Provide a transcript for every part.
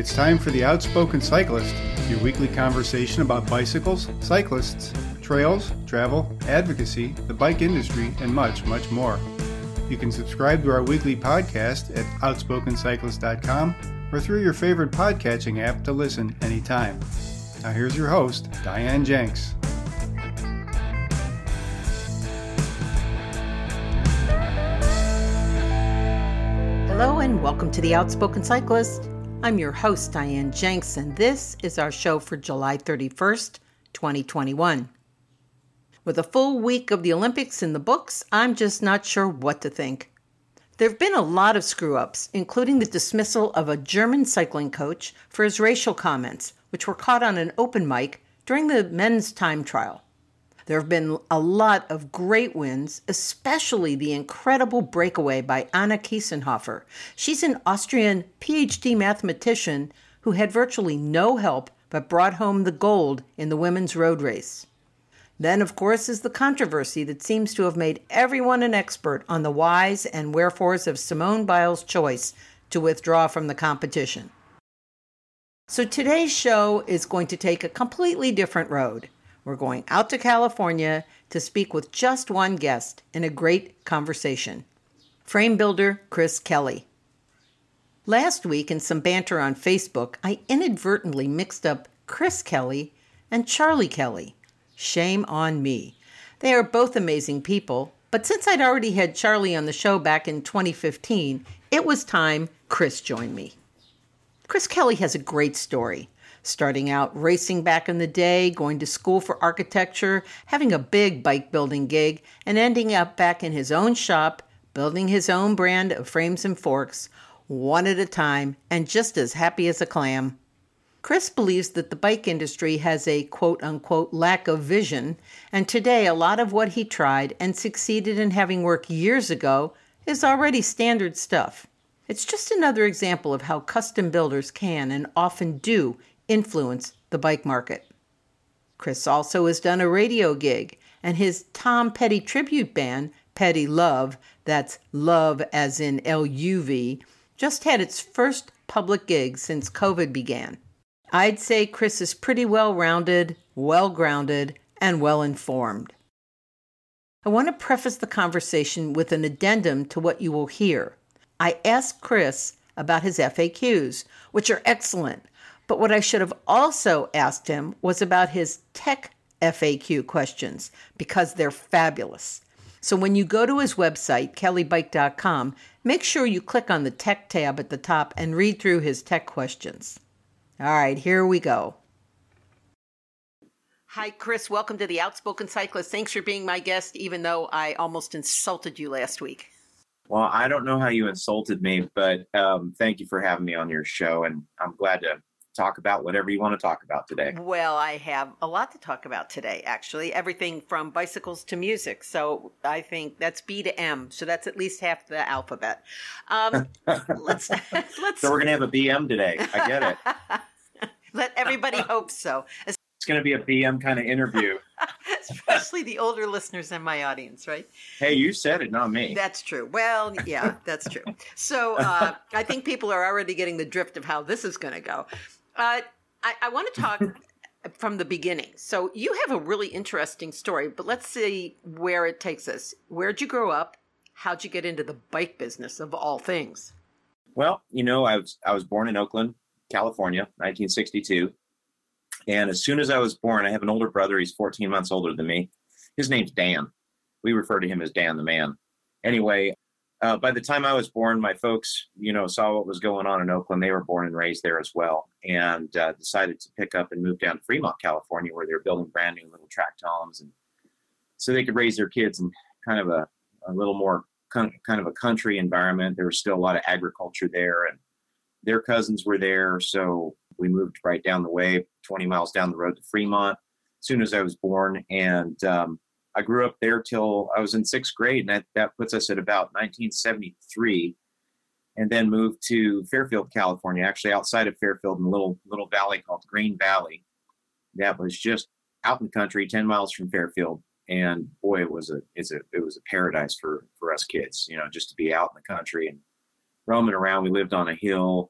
It's time for The Outspoken Cyclist, your weekly conversation about bicycles, cyclists, trails, travel, advocacy, the bike industry, and much, much more. You can subscribe to our weekly podcast at outspokencyclist.com or through your favorite podcatching app to listen anytime. Now here's your host, Diane Jenks. Hello and welcome to The Outspoken Cyclist. I'm your host, Diane Jenks, and this is our show for July 31st, 2021. With a full week of the Olympics in the books, I'm just not sure what to think. There have been a lot of screw-ups, including the dismissal of a German cycling coach for his racial comments, which were caught on an open mic during the men's time trial. There have been a lot of great wins, especially the incredible breakaway by Anna Kiesenhofer. She's an Austrian PhD mathematician who had virtually no help but brought home the gold in the women's road race. Then, of course, is the controversy that seems to have made everyone an expert on the whys and wherefores of Simone Biles' choice to withdraw from the competition. So today's show is going to take a completely different road. We're going out to California to speak with just one guest in a great conversation, frame builder Chris Kelly. Last week in some banter on Facebook, I inadvertently mixed up Chris Kelly and Charlie Kelly. Shame on me. They are both amazing people, but since I'd already had Charlie on the show back in 2015, it was time Chris joined me. Chris Kelly has a great story. Starting out racing back in the day, going to school for architecture, having a big bike building gig, and ending up back in his own shop, building his own brand of frames and forks, one at a time, and just as happy as a clam. Chris believes that the bike industry has a quote-unquote lack of vision, and today a lot of what he tried and succeeded in having work years ago is already standard stuff. It's just another example of how custom builders can and often do influence the bike market. Chris also has done a radio gig, and his Tom Petty tribute band, Petty Love, that's love as in L-U-V, just had its first public gig since COVID began. I'd say Chris is pretty well-rounded, well-grounded, and well-informed. I want to preface the conversation with an addendum to what you will hear. I asked Chris about his FAQs, which are excellent, but what I should have also asked him was about his tech FAQ questions, because they're fabulous. So when you go to his website, kellybike.com, make sure you click on the tech tab at the top and read through his tech questions. All right, here we go. Hi, Chris. Welcome to The Outspoken Cyclist. Thanks for being my guest, even though I almost insulted you last week. Well, I don't know how you insulted me, but thank you for having me on your show, and I'm glad to talk about whatever you want to talk about today. Well, I have a lot to talk about today, actually. Everything from bicycles to music. So I think that's B to M. So that's at least half the alphabet. Let's. So we're going to have a BM today. I get it. Let everybody hope so. It's going to be a BM kind of interview. Especially the older listeners in my audience, right? Hey, you said it, not me. That's true. Well, yeah, that's true. So I think people are already getting the drift of how this is going to go. I want to talk from the beginning. So you have a really interesting story, but let's see where it takes us. Where'd you grow up? How'd you get into the bike business of all things? Well, I was born in Oakland, California, 1962. And as soon as I was born, I have an older brother. He's 14 months older than me. His name's Dan. We refer to him as Dan the Man. Anyway, by the time I was born, my folks, saw what was going on in Oakland. They were born and raised there as well, and decided to pick up and move down to Fremont, California, where they're building brand new little tract homes, and so they could raise their kids in kind of a little more kind of a country environment. There was still a lot of agriculture there, and their cousins were there, so we moved right down the way, 20 miles down the road to Fremont as soon as I was born, and I grew up there till I was in sixth grade, and that puts us at about 1973, and then moved to Fairfield, California, actually outside of Fairfield in a little valley called Green Valley. That was just out in the country, 10 miles from Fairfield, and boy, it was a paradise for us kids, just to be out in the country and roaming around. We lived on a hill,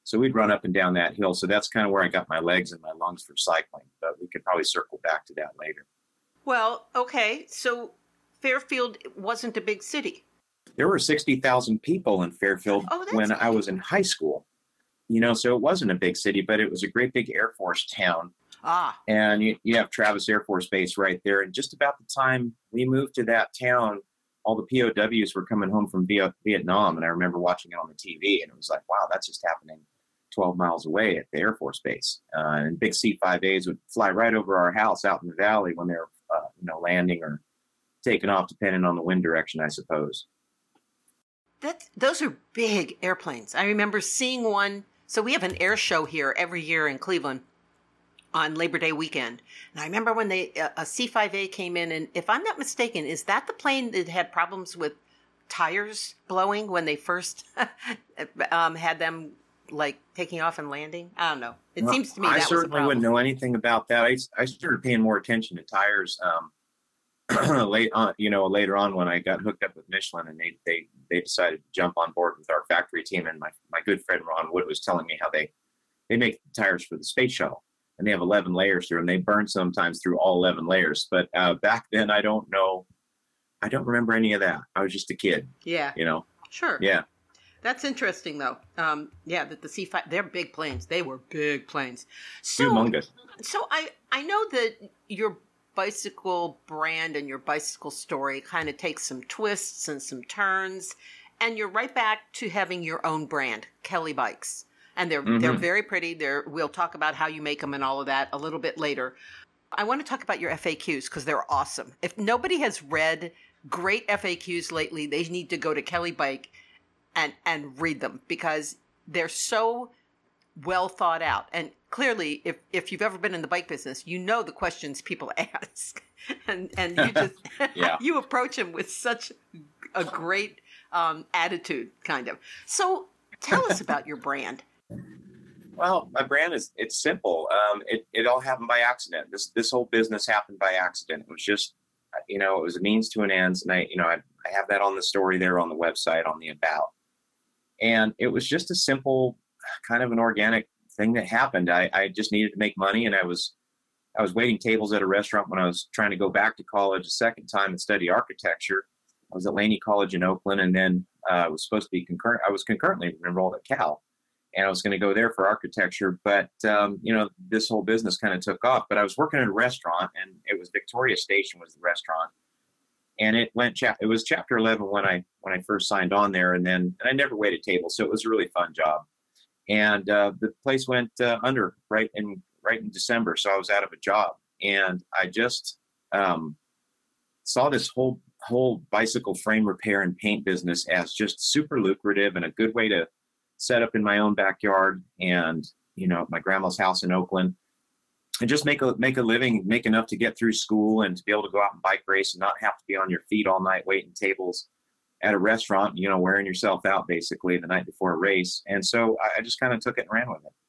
So we'd run up and down that hill. So that's kind of where I got my legs and my lungs for cycling. But we could probably circle back to that later. Well, okay. So Fairfield wasn't a big city. There were 60,000 people in Fairfield when I was in high school. So it wasn't a big city, but it was a great big Air Force town. And you have Travis Air Force Base right there. And just about the time we moved to that town, all the POWs were coming home from Vietnam. And I remember watching it on the TV, and it was like, wow, that's just happening 12 miles away at the Air Force Base. And big C-5As would fly right over our house out in the valley when they were, landing or taking off, depending on the wind direction, I suppose. Those are big airplanes. I remember seeing one. So we have an air show here every year in Cleveland on Labor Day weekend. And I remember when a C-5A came in, and if I'm not mistaken, is that the plane that had problems with tires blowing when they first had them like taking off and landing? I don't know. It seems to me that was a problem. I certainly wouldn't know anything about that. I started paying more attention to tires later on when I got hooked up with Michelin, and they decided to jump on board with our factory team. And my good friend Ron Wood was telling me how they make tires for the space shuttle, and they have 11 layers through, and they burn sometimes through all 11 layers. But back then, I don't know. I don't remember any of that. I was just a kid. Yeah. Sure. Yeah. That's interesting, though. That the C-5, they're big planes. They were big planes. So, humongous. So I know that your bicycle brand and your bicycle story kind of takes some twists and some turns, and you're right back to having your own brand, Kelly Bikes. And they're very pretty. We'll talk about how you make them and all of that a little bit later. I want to talk about your FAQs because they're awesome. If nobody has read great FAQs lately, they need to go to Kelly Bike and read them because they're so well thought out. And clearly, if you've ever been in the bike business, you know the questions people ask, and you just you approach them with such a great attitude, kind of. So tell us about your brand. Well, my brand it's simple. It all happened by accident. This whole business happened by accident. It was just, it was a means to an end. And I have that on the story there on the website on the about. And it was just a simple kind of an organic thing that happened. I just needed to make money, and I was waiting tables at a restaurant when I was trying to go back to college a second time and study architecture. I was at Laney College in Oakland, and then I was supposed to be I was concurrently enrolled at Cal, and I was going to go there for architecture. But this whole business kind of took off. But I was working at a restaurant, and it was Victoria Station was the restaurant. And it was chapter 11 when I first signed on there, and I never waited tables, so it was a really fun job. And the place went under right in December, so I was out of a job, and I just saw this whole bicycle frame repair and paint business as just super lucrative and a good way to set up in my own backyard and my grandma's house in Oakland. And just make a living, make enough to get through school and to be able to go out and bike race and not have to be on your feet all night waiting tables at a restaurant, wearing yourself out basically the night before a race. And so I just kind of took it and ran with it.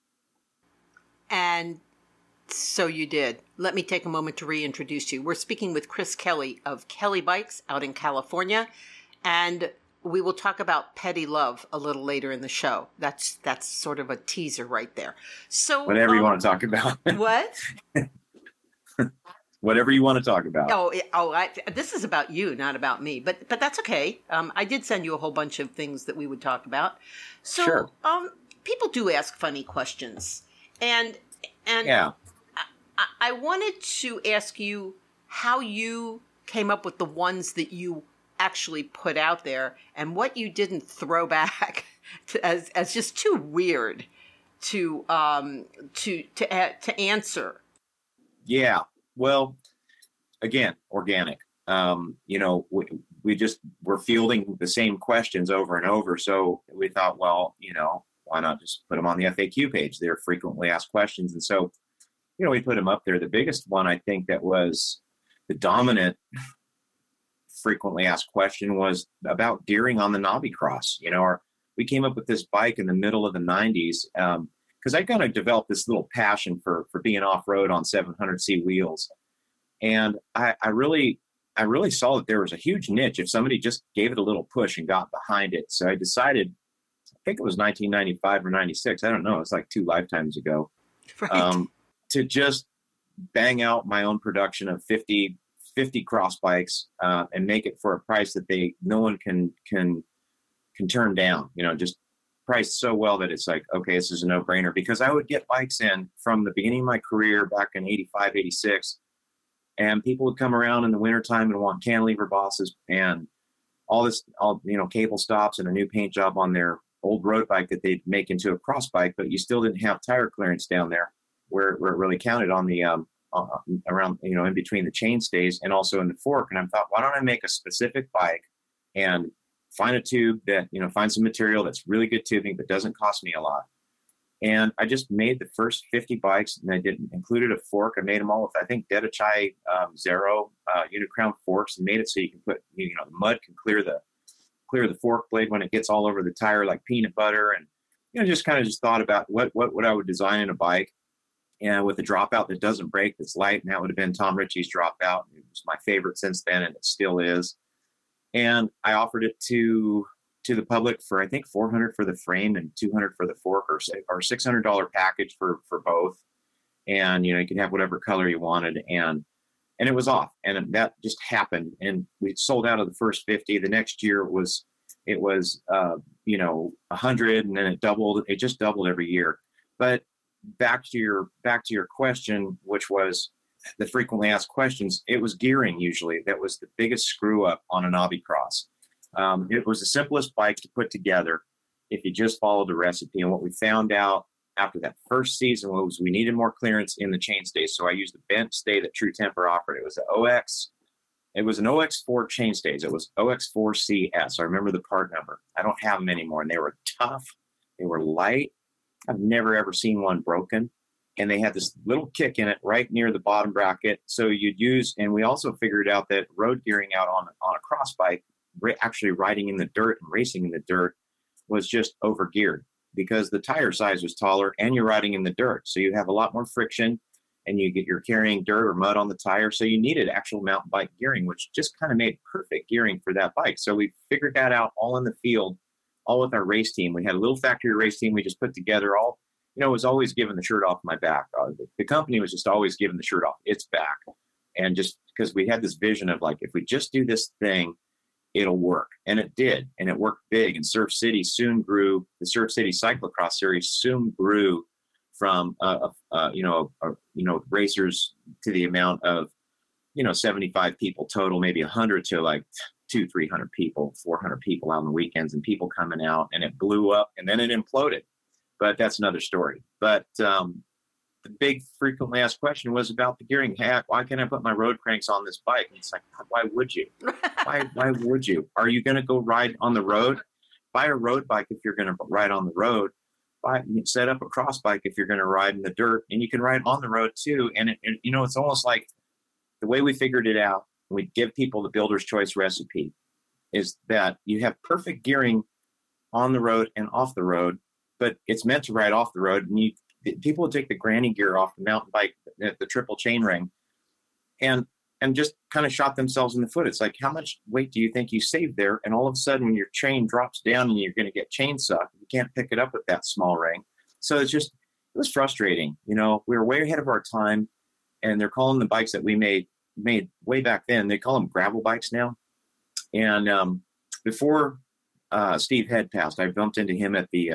And so you did. Let me take a moment to reintroduce you. We're speaking with Chris Kelly of Kelly Bikes out in California. And we will talk about Petty Love a little later in the show. That's sort of a teaser right there. So whatever you want to talk about. What? Whatever you want to talk about. This is about you, not about me. But that's okay. I did send you a whole bunch of things that we would talk about. So sure. People do ask funny questions, and yeah. I wanted to ask you how you came up with the ones that you actually put out there, and what you didn't throw back as just too weird to answer. Yeah. Well, again, organic. We just were fielding the same questions over and over, so we thought, well, why not just put them on the FAQ page? They're frequently asked questions, and so we put them up there. The biggest one, I think, that was the dominant frequently asked question was about gearing on the Knobby Cross. We came up with this bike in the middle of the 90s because I kind of developed this little passion for being off-road on 700C wheels. And I really saw that there was a huge niche if somebody just gave it a little push and got behind it. So I decided think it was 1995 or 96. I don't know. It's like 2 lifetimes ago. Right. To just bang out my own production of 50 cross bikes and make it for a price that no one can turn down, just priced so well that it's like, okay, this is a no-brainer. Because I would get bikes in from the beginning of my career back in 85, 86, and people would come around in the wintertime and want cantilever bosses and all cable stops and a new paint job on their old road bike that they'd make into a cross bike, but you still didn't have tire clearance down there where it really counted on the around, in between the chain stays and also in the fork. And I thought, why don't I make a specific bike and find a tube that, find some material that's really good tubing but doesn't cost me a lot. And I just made the first 50 bikes, and I included a fork. I made them all with, I think, Dedachai Zero unit crown forks, and made it so you can put, the mud can clear the fork blade when it gets all over the tire like peanut butter. And just kind of thought about what I would design in a bike, and with a dropout that doesn't break, that's light. And that would have been Tom Ritchie's dropout. It was my favorite since then, and it still is. And I offered it to the public for, I think, $400 for the frame and $200 for the fork, or $600 package for both. And you could have whatever color you wanted, and it was off. And that just happened, and we sold out of the first 50. The next year it was 100, and then it doubled. It just doubled every year. But back to your question, which was the frequently asked questions, it was gearing usually that was the biggest screw up on an Hobby Cross. It was the simplest bike to put together if you just followed the recipe. And what we found out after that first season was we needed more clearance in the chain stays. So I used the bent stay that True Temper offered. It was an OX4 chain stays. It was OX4CS. I remember the part number. I don't have them anymore. And they were tough. They were light. I've never, ever seen one broken. And they had this little kick in it right near the bottom bracket. So you'd use, and we also figured out that road gearing out on a cross bike, actually riding in the dirt and racing in the dirt, was just over geared because the tire size was taller and you're riding in the dirt. So you have a lot more friction, and you're carrying dirt or mud on the tire. So you needed actual mountain bike gearing, which just kind of made perfect gearing for that bike. So we figured that out all in the field, all with our race team. We had a little factory race team we just put together. All, it was always giving the shirt off my back. The company was just always giving the shirt off its back. And just because we had this vision of like, if we just do this thing, it'll work. And it did. And it worked big. And Surf City soon grew. The Surf City Cyclocross Series soon grew from, racers to the amount of, 75 people total, maybe 100 to like 200-300 people, 400 people out on the weekends, and people coming out, and it blew up, and then it imploded. But that's another story. But the big frequently asked question was about the gearing. Heck, why can't I put my road cranks on this bike? And it's like, why would you? Why would you? Are you going to go ride on the road? Buy a road bike if you're going to ride on the road. Set up a cross bike if you're going to ride in the dirt, and you can ride on the road too. And it's almost like the way we figured it out. We give people the builder's choice recipe is that you have perfect gearing on the road and off the road, but it's meant to ride off the road. And people would take the granny gear off the mountain bike, the triple chain ring, and just kind of shot themselves in the foot. It's like, how much weight do you think you saved there? And all of a sudden, when your chain drops down and you're going to get chain suck, you can't pick it up with that small ring. So it was frustrating. We were way ahead of our time, and they're calling the bikes that we made way back then, they call them gravel bikes now. And before Steve Head passed, I bumped into him at the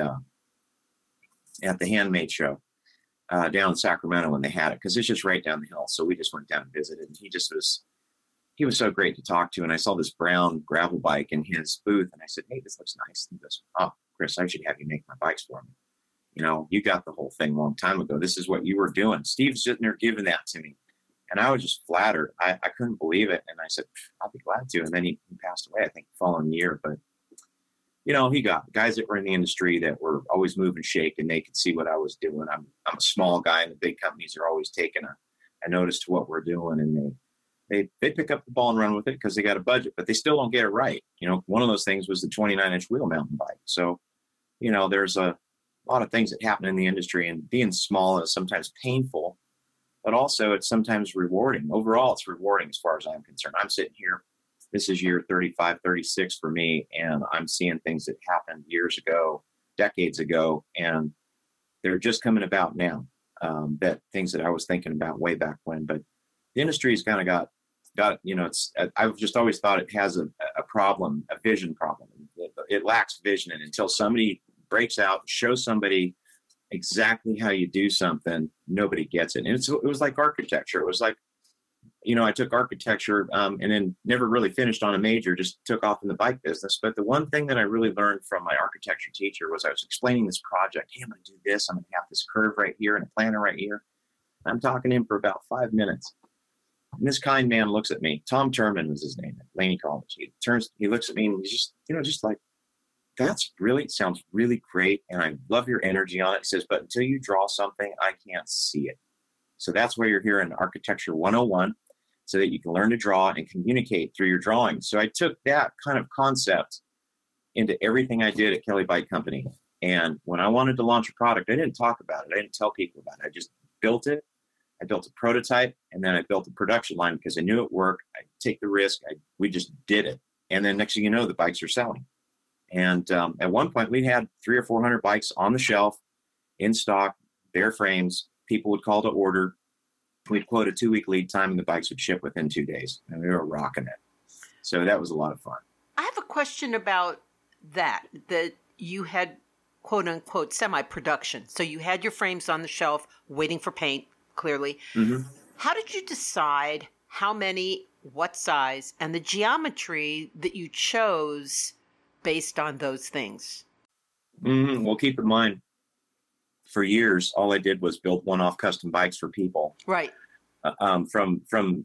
Handmade show down in Sacramento when they had it, because it's just right down the hill. So we just went down and visited, and he was so great to talk to. And I saw this brown gravel bike in his booth, and I said, "Hey, this looks nice." And he goes, "Oh, Chris, I should have you make my bikes for me. You got the whole thing a long time ago. This is what you were doing." Steve's sitting there giving that to me. And I was just flattered. I couldn't believe it. And I said, "I'll be glad to." And then he passed away, I think, the following year. But, he got guys that were in the industry that were always moving shake, and they could see what I was doing. I'm a small guy, and the big companies are always taking a notice to what we're doing. And they pick up the ball and run with it because they got a budget, but they still don't get it right. One of those things was the 29-inch wheel mountain bike. So, there's a lot of things that happen in the industry, and being small is sometimes painful. But also it's sometimes rewarding. Overall, it's rewarding as far as I'm concerned. I'm sitting here, this is year 35, 36 for me, and I'm seeing things that happened years ago decades ago, and they're just coming about now. That things that I was thinking about way back when, but the industry's kind of got, I've just always thought it has a problem, a vision problem. It lacks vision. And until somebody breaks out, shows somebody exactly how you do something, nobody gets it. And it was like architecture. It was like, I took architecture and then never really finished on a major, just took off in the bike business. But the one thing that I really learned from my architecture teacher was I was explaining this project. Hey, I'm going to do this. I'm going to have this curve right here and a planner right here. I'm talking to him for about 5 minutes. And this kind man looks at me. Tom Turman was his name at Laney College. He looks at me and he's just like, sounds really great. And I love your energy on it. He says, but until you draw something, I can't see it. So that's why you're here in Architecture 101, so that you can learn to draw and communicate through your drawing. So I took that kind of concept into everything I did at Kelly Bike Company. And when I wanted to launch a product, I didn't talk about it. I didn't tell people about it. I just built it. I built a prototype, and then I built a production line because I knew it worked. I take the risk. We just did it. And then next thing you know, the bikes are selling. And at one point, we had 300 or 400 bikes on the shelf, in stock, bare frames. People would call to order. We'd quote a 2-week lead time, and the bikes would ship within 2 days. And we were rocking it. So that was a lot of fun. I have a question about that you had, quote unquote, semi-production. So you had your frames on the shelf waiting for paint, clearly. Mm-hmm. How did you decide how many, what size, and the geometry that you chose based on those things? Mm-hmm. Well, keep in mind, for years, all I did was build one-off custom bikes for people. Right. From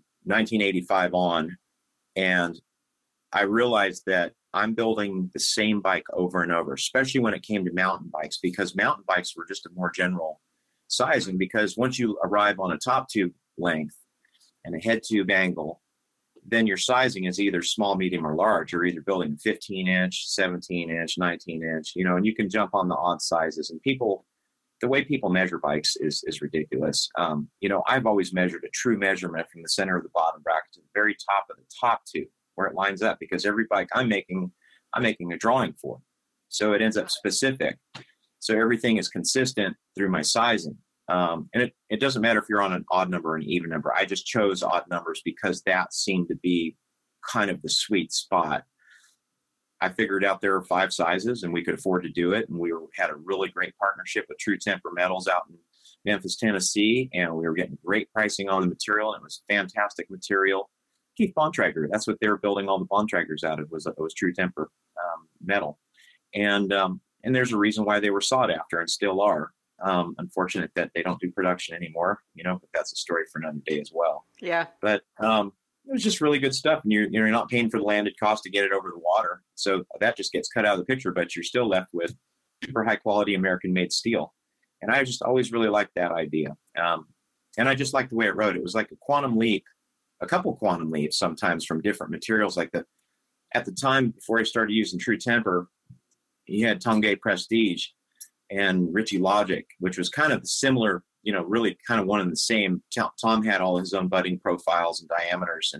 1985 on. And I realized that I'm building the same bike over and over, especially when it came to mountain bikes, because mountain bikes were just a more general sizing. Because once you arrive on a top tube length and a head tube angle, then your sizing is either small, medium, or large. You're either building 15-inch, 17-inch, 19-inch, and you can jump on the odd sizes. And the way people measure bikes is ridiculous. I've always measured a true measurement from the center of the bottom bracket to the very top of the top tube, where it lines up, because every bike I'm making a drawing for. So it ends up specific. So everything is consistent through my sizing. And it doesn't matter if you're on an odd number or an even number. I just chose odd numbers because that seemed to be kind of the sweet spot. I figured out there were 5 sizes and we could afford to do it. And we had a really great partnership with True Temper Metals out in Memphis, Tennessee. And we were getting great pricing on the material. And it was fantastic material. Keith Bontrager, that's what they were building all the Bontragers out of, was True Temper metal. And there's a reason why they were sought after and still are. Unfortunate that they don't do production anymore, but that's a story for another day as well. Yeah. But it was just really good stuff. And you're not paying for the landed cost to get it over the water. So that just gets cut out of the picture, but you're still left with super high quality American made steel. And I just always really liked that idea. And I just liked the way it rode. It was like a couple quantum leaps sometimes from different materials. At the time before I started using True Temper, you had Tongay Prestige and Ritchie Logic, which was kind of similar, really kind of one and the same. Tom had all his own budding profiles and diameters,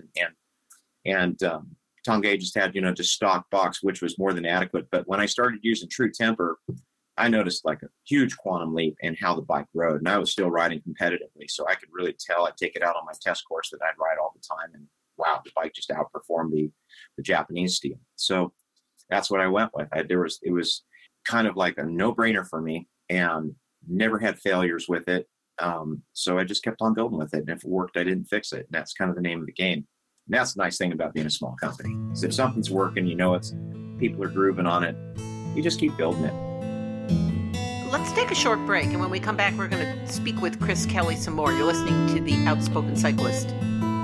and Tongay just had, just stock box, which was more than adequate. But when I started using True Temper, I noticed like a huge quantum leap in how the bike rode, and I was still riding competitively. So I could really tell. I'd take it out on my test course that I'd ride all the time, and wow, the bike just outperformed the Japanese steel. So that's what I went with. It was kind of like a no-brainer for me, and never had failures with it. So I just kept on building with it. And if it worked, I didn't fix it. And that's kind of the name of the game. And that's the nice thing about being a small company. So if something's working, people are grooving on it, you just keep building it. Let's take a short break. And when we come back, we're going to speak with Chris Kelly some more. You're listening to The Outspoken Cyclist.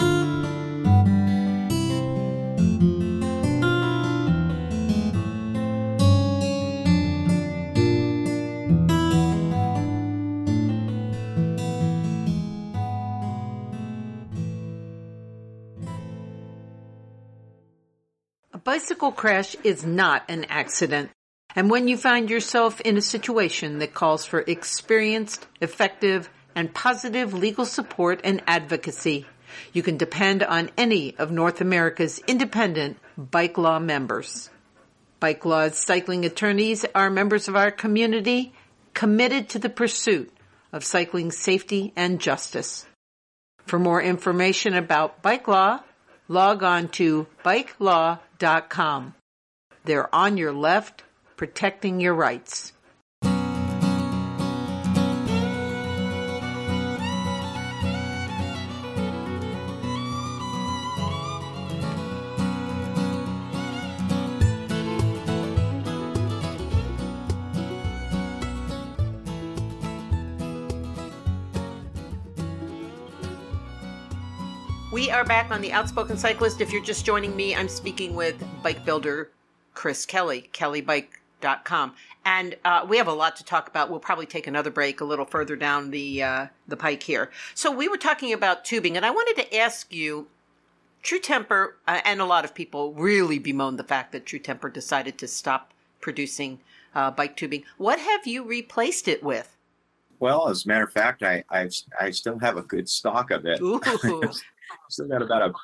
Bicycle crash is not an accident. And when you find yourself in a situation that calls for experienced, effective, and positive legal support and advocacy, you can depend on any of North America's independent bike law members. Bike Law's cycling attorneys are members of our community committed to the pursuit of cycling safety and justice. For more information about Bike Law, log on to bikelaw.com. They're on your left, protecting your rights. We are back on the Outspoken Cyclist. If you're just joining me, I'm speaking with bike builder Chris Kelly, kellybike.com. And we have a lot to talk about. We'll probably take another break a little further down the pike here. So we were talking about tubing, and I wanted to ask you, True Temper, and a lot of people really bemoan the fact that True Temper decided to stop producing bike tubing. What have you replaced it with? Well, as a matter of fact, I still have a good stock of it. Ooh. Still got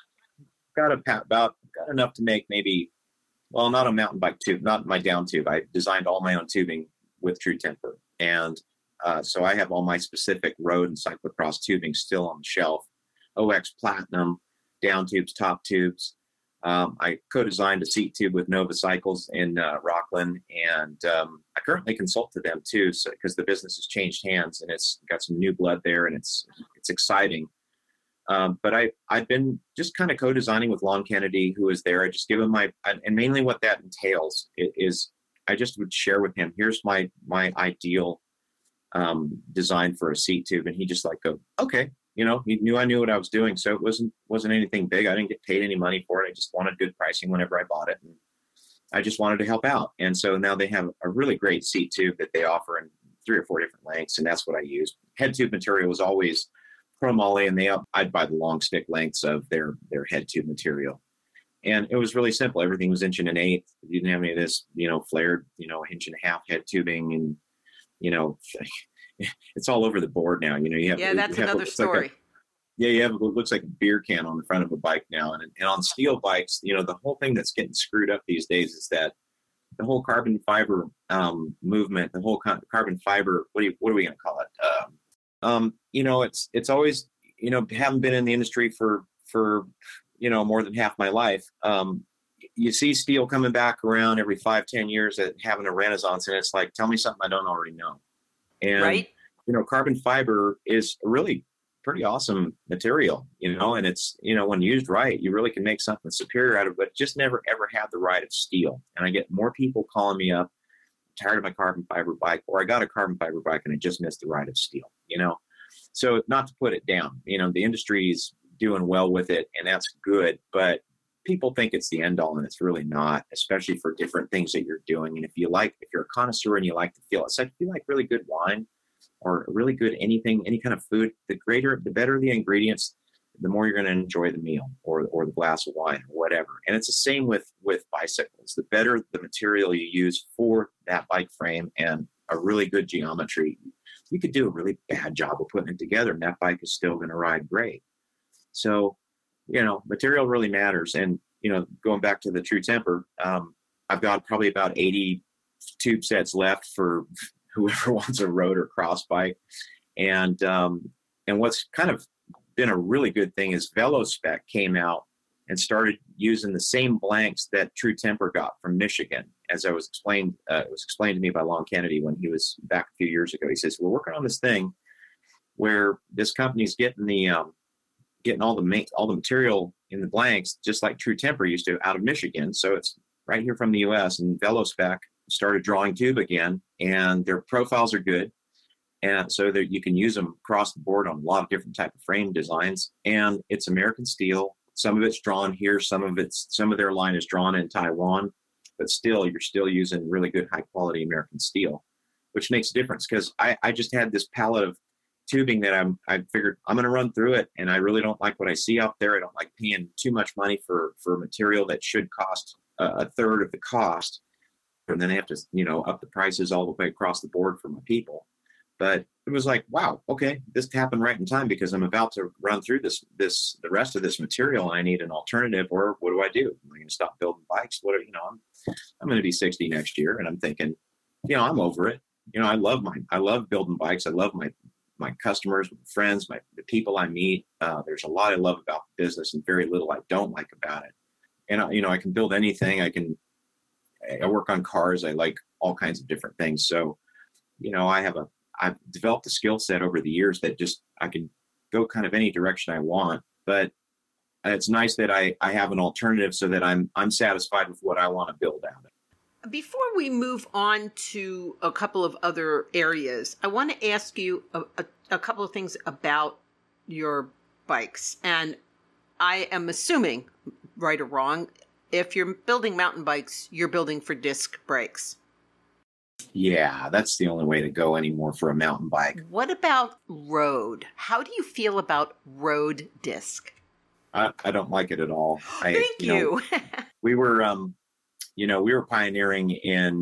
got enough to make maybe, well, not a mountain bike tube, not my down tube. I designed all my own tubing with True Temper. And so I have all my specific road and cyclocross tubing still on the shelf. OX Platinum, down tubes, top tubes. I co-designed a seat tube with Nova Cycles in Rockland, and I currently consult to them too, because the business has changed hands and it's got some new blood there, and it's exciting. But I've been just kind of co-designing with Lon Kennedy, who is there. I just give him and mainly what that entails is I just would share with him, here's my ideal design for a seat tube, and he just go, okay. He knew I knew what I was doing, so it wasn't anything big. I didn't get paid any money for it. I just wanted good pricing whenever I bought it, and I just wanted to help out. And so now they have a really great seat tube that they offer in 3 or 4 different lengths, and that's what I use. Head tube material was always chromoly, and I'd buy the long stick lengths of their head tube material, and it was really simple. Everything was 1 1/8. You didn't have any of this, flared, 1.5 inch head tubing, and it's all over the board now. That's another story. You have what looks like a beer can on the front of a bike now. And on steel bikes, the whole thing that's getting screwed up these days is that the whole carbon fiber movement, the whole carbon fiber, what are we going to call it? It's always, haven't been in the industry for more than half my life. You see steel coming back around every 5-10 years at having a renaissance, and it's like, tell me something I don't already know. And, right. Carbon fiber is a really pretty awesome material, and it's, when used right, you really can make something superior out of it, but just never, ever had the ride of steel. And I get more people calling me up, tired of my carbon fiber bike, or I got a carbon fiber bike and I just missed the ride of steel, So not to put it down, the industry's doing well with it, and that's good, but people think it's the end all, and it's really not, especially for different things that you're doing. And if you're a connoisseur and you like to feel it, it's like if you like really good wine or really good any kind of food, the better the ingredients, the more you're going to enjoy the meal or the glass of wine or whatever. And it's the same with bicycles. The better the material you use for that bike frame and a really good geometry, you could do a really bad job of putting it together, and that bike is still going to ride great. So, material really matters. And, going back to the True Temper, I've got probably about 80 tube sets left for whoever wants a road or cross bike. And what's kind of been a really good thing is VeloSpec came out and started using the same blanks that True Temper got from Michigan. As it was explained to me by Lon Kennedy when he was back a few years ago. He says, we're working on this thing where this company's getting all the material in the blanks, just like True Temper used to, out of Michigan. So it's right here from the U.S. And VeloSpec started drawing tube again, and their profiles are good, and so that you can use them across the board on a lot of different type of frame designs. And it's American steel. Some of it's drawn here, some of their line is drawn in Taiwan, but still, you're still using really good, high quality American steel, which makes a difference. Because I just had this palette of tubing that I figured I'm going to run through it, and I really don't like what I see out there. I don't like paying too much money for material that should cost a third of the cost, and then they have to up the prices all the way across the board for my people. But it was like, wow, okay, this happened right in time because I'm about to run through the rest of this material. I need an alternative, or what do I do? Am I going to stop building bikes? I'm going to be 60 next year, and I'm thinking, I'm over it. I love building bikes. I love my customers, my friends, the people I meet. There's a lot I love about the business and very little I don't like about it. And I can build anything. I work on cars. I like all kinds of different things. So, I've developed a skill set over the years that just, I can go kind of any direction I want, but it's nice that I have an alternative so that I'm satisfied with what I want to build out of. Before we move on to a couple of other areas, I want to ask you a couple of things about your bikes. And I am assuming, right or wrong, if you're building mountain bikes, you're building for disc brakes. Yeah, that's the only way to go anymore for a mountain bike. What about road? How do you feel about road disc? I don't like it at all. Thank you. We were pioneering in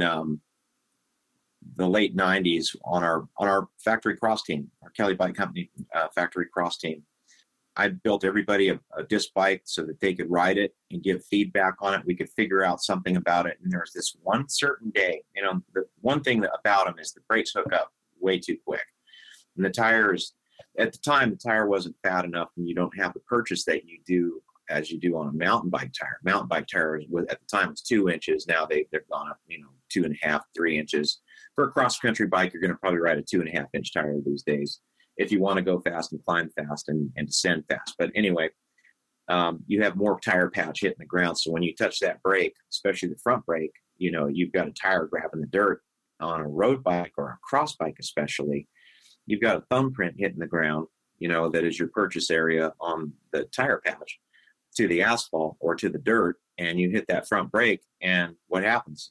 the late 90s on our factory cross team, our Kelly Bike Company factory cross team. I built everybody a disc bike so that they could ride it and give feedback on it. We could figure out something about it. And there was this one certain day, the one thing about them is the brakes hook up way too quick. And the tires, at the time, the tire wasn't fat enough, and you don't have the purchase that you do as you do on a mountain bike tire. Mountain bike tires, at the time, was 2 inches. Now they've gone up, 2.5, 3 inches. For a cross-country bike, you're going to probably ride a 2.5-inch tire these days if you want to go fast and climb fast and descend fast. But anyway, you have more tire patch hitting the ground. So when you touch that brake, especially the front brake, you've got a tire grabbing the dirt. On a road bike or a cross bike especially, you've got a thumbprint hitting the ground, that is your purchase area on the tire patch to the asphalt or to the dirt, and you hit that front brake, and what happens?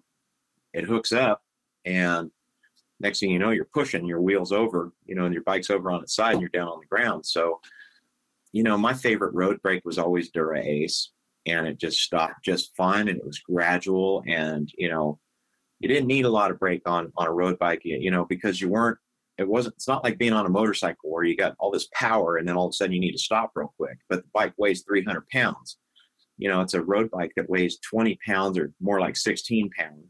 It hooks up, and next thing you know, you're pushing your wheels over, and your bike's over on its side and you're down on the ground. So, my favorite road brake was always Dura Ace, and it just stopped just fine, and it was gradual, and, you didn't need a lot of brake on a road bike, because it's not like being on a motorcycle where you got all this power and then all of a sudden you need to stop real quick. But the bike weighs 300 pounds. It's a road bike that weighs 20 pounds or more like 16 pounds.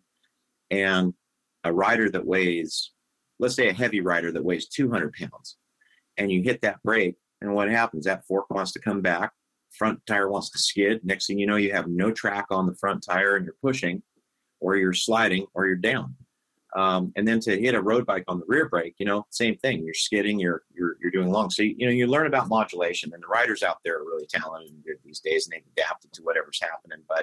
And a rider that weighs, let's say a heavy rider that weighs 200 pounds, and you hit that brake, and what happens? That fork wants to come back, front tire wants to skid. Next thing you know, you have no track on the front tire, and you're pushing, or you're sliding, or you're down. And then to hit a road bike on the rear brake, same thing. You're skidding, you're doing long. So, you learn about modulation, and the riders out there are really talented and good these days, and they've adapted to whatever's happening. But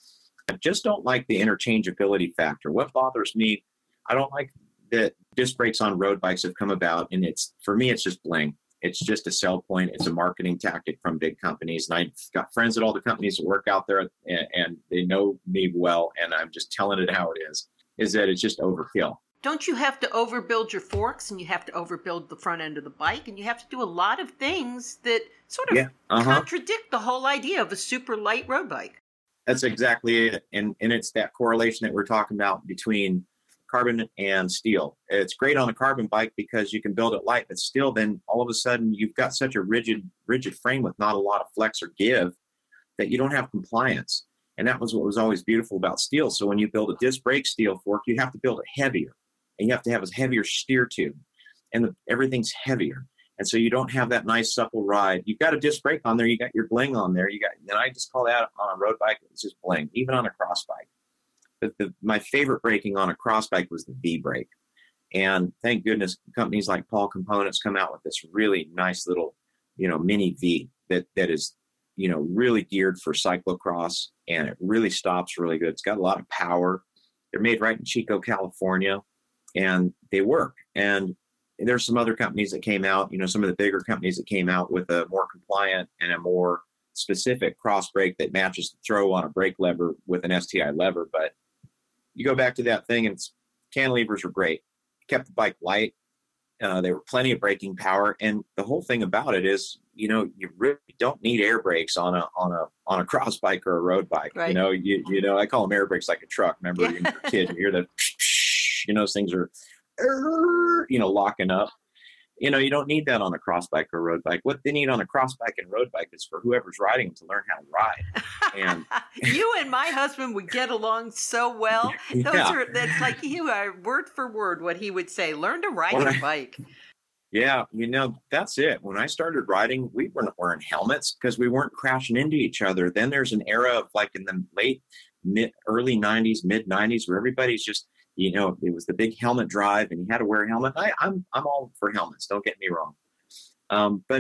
I just don't like the interchangeability factor. What bothers me, I don't like that disc brakes on road bikes have come about, and for me, it's just bling. It's just a sell point. It's a marketing tactic from big companies. And I've got friends at all the companies that work out there, and they know me well, and I'm just telling it how it is that it's just overkill. Don't you have to overbuild your forks, and you have to overbuild the front end of the bike, and you have to do a lot of things that sort of contradict the whole idea of a super light road bike? That's exactly it. And it's that correlation that we're talking about between carbon and steel. It's great on a carbon bike because you can build it light, but still then all of a sudden you've got such a rigid frame with not a lot of flex or give that you don't have compliance. And that was what was always beautiful about steel. So when you build a disc brake steel fork, you have to build it heavier, and you have to have a heavier steer tube, and everything's heavier. And so you don't have that nice supple ride. You've got a disc brake on there. You got your bling on there. And I just call that on a road bike, it's just bling, even on a cross bike. But my favorite braking on a cross bike was the V brake. And thank goodness companies like Paul Components come out with this really nice little, mini V that is, really geared for cyclocross, and it really stops really good. It's got a lot of power. They're made right in Chico, California, and they work. And there's some other companies that came out, some of the bigger companies that came out with a more compliant and a more specific cross brake that matches the throw on a brake lever with an STI lever. But you go back to that thing, and cantilevers were great. Kept the bike light. There were plenty of braking power, and the whole thing about it is, you really don't need air brakes on a cross bike or a road bike. Right. I call them air brakes like a truck. Remember, when you're a kid, you hear the, those things are locking up. You don't need that on a cross bike or road bike. What they need on a cross bike and road bike is for whoever's riding to learn how to ride. And you and my husband would get along so well. That's like you are word for word what he would say. Learn to ride your bike. Yeah, that's it. When I started riding, we weren't wearing helmets because we weren't crashing into each other. Then there's an era of like in the early 90s, mid 90s where everybody's just, it was the big helmet drive and you had to wear a helmet. I'm all for helmets. Don't get me wrong. But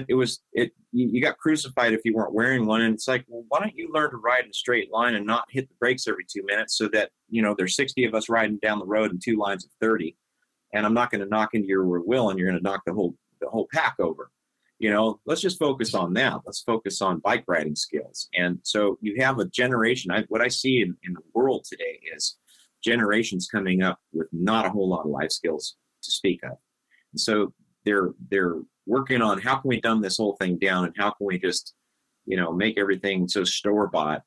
you got crucified if you weren't wearing one. And it's like, well, why don't you learn to ride in a straight line and not hit the brakes every 2 minutes so that, there's 60 of us riding down the road in 2 lines of 30. And I'm not going to knock into your wheel and you're going to knock the whole pack over. Let's just focus on that. Let's focus on bike riding skills. And so you have a generation. What I see in the world today is generations coming up with not a whole lot of life skills to speak of. And so they're working on how can we dumb this whole thing down and how can we just, make everything so store-bought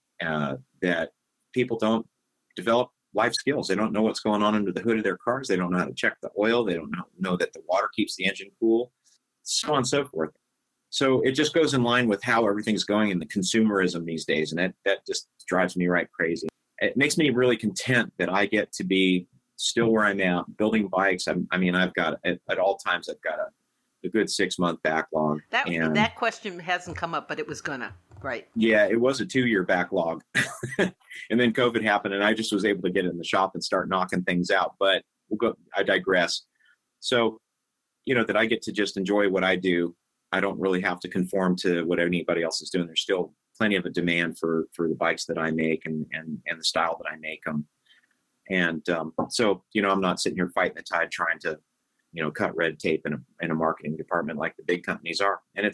that people don't develop life skills. They don't know what's going on under the hood of their cars. They don't know how to check the oil. They don't know that the water keeps the engine cool, so on and so forth. So it just goes in line with how everything's going in the consumerism these days. And that just drives me right crazy. It makes me really content that I get to be still where I'm at, building bikes. I've got, at all times, I've got a good 6-month backlog. That question hasn't come up, but it was gonna. Right. Yeah, it was a 2-year backlog. And then COVID happened and I just was able to get in the shop and start knocking things out. But I digress. So, that I get to just enjoy what I do. I don't really have to conform to what anybody else is doing. There's still plenty of a demand for the bikes that I make and the style that I make them. And so, I'm not sitting here fighting the tide trying to, cut red tape in a marketing department like the big companies are. And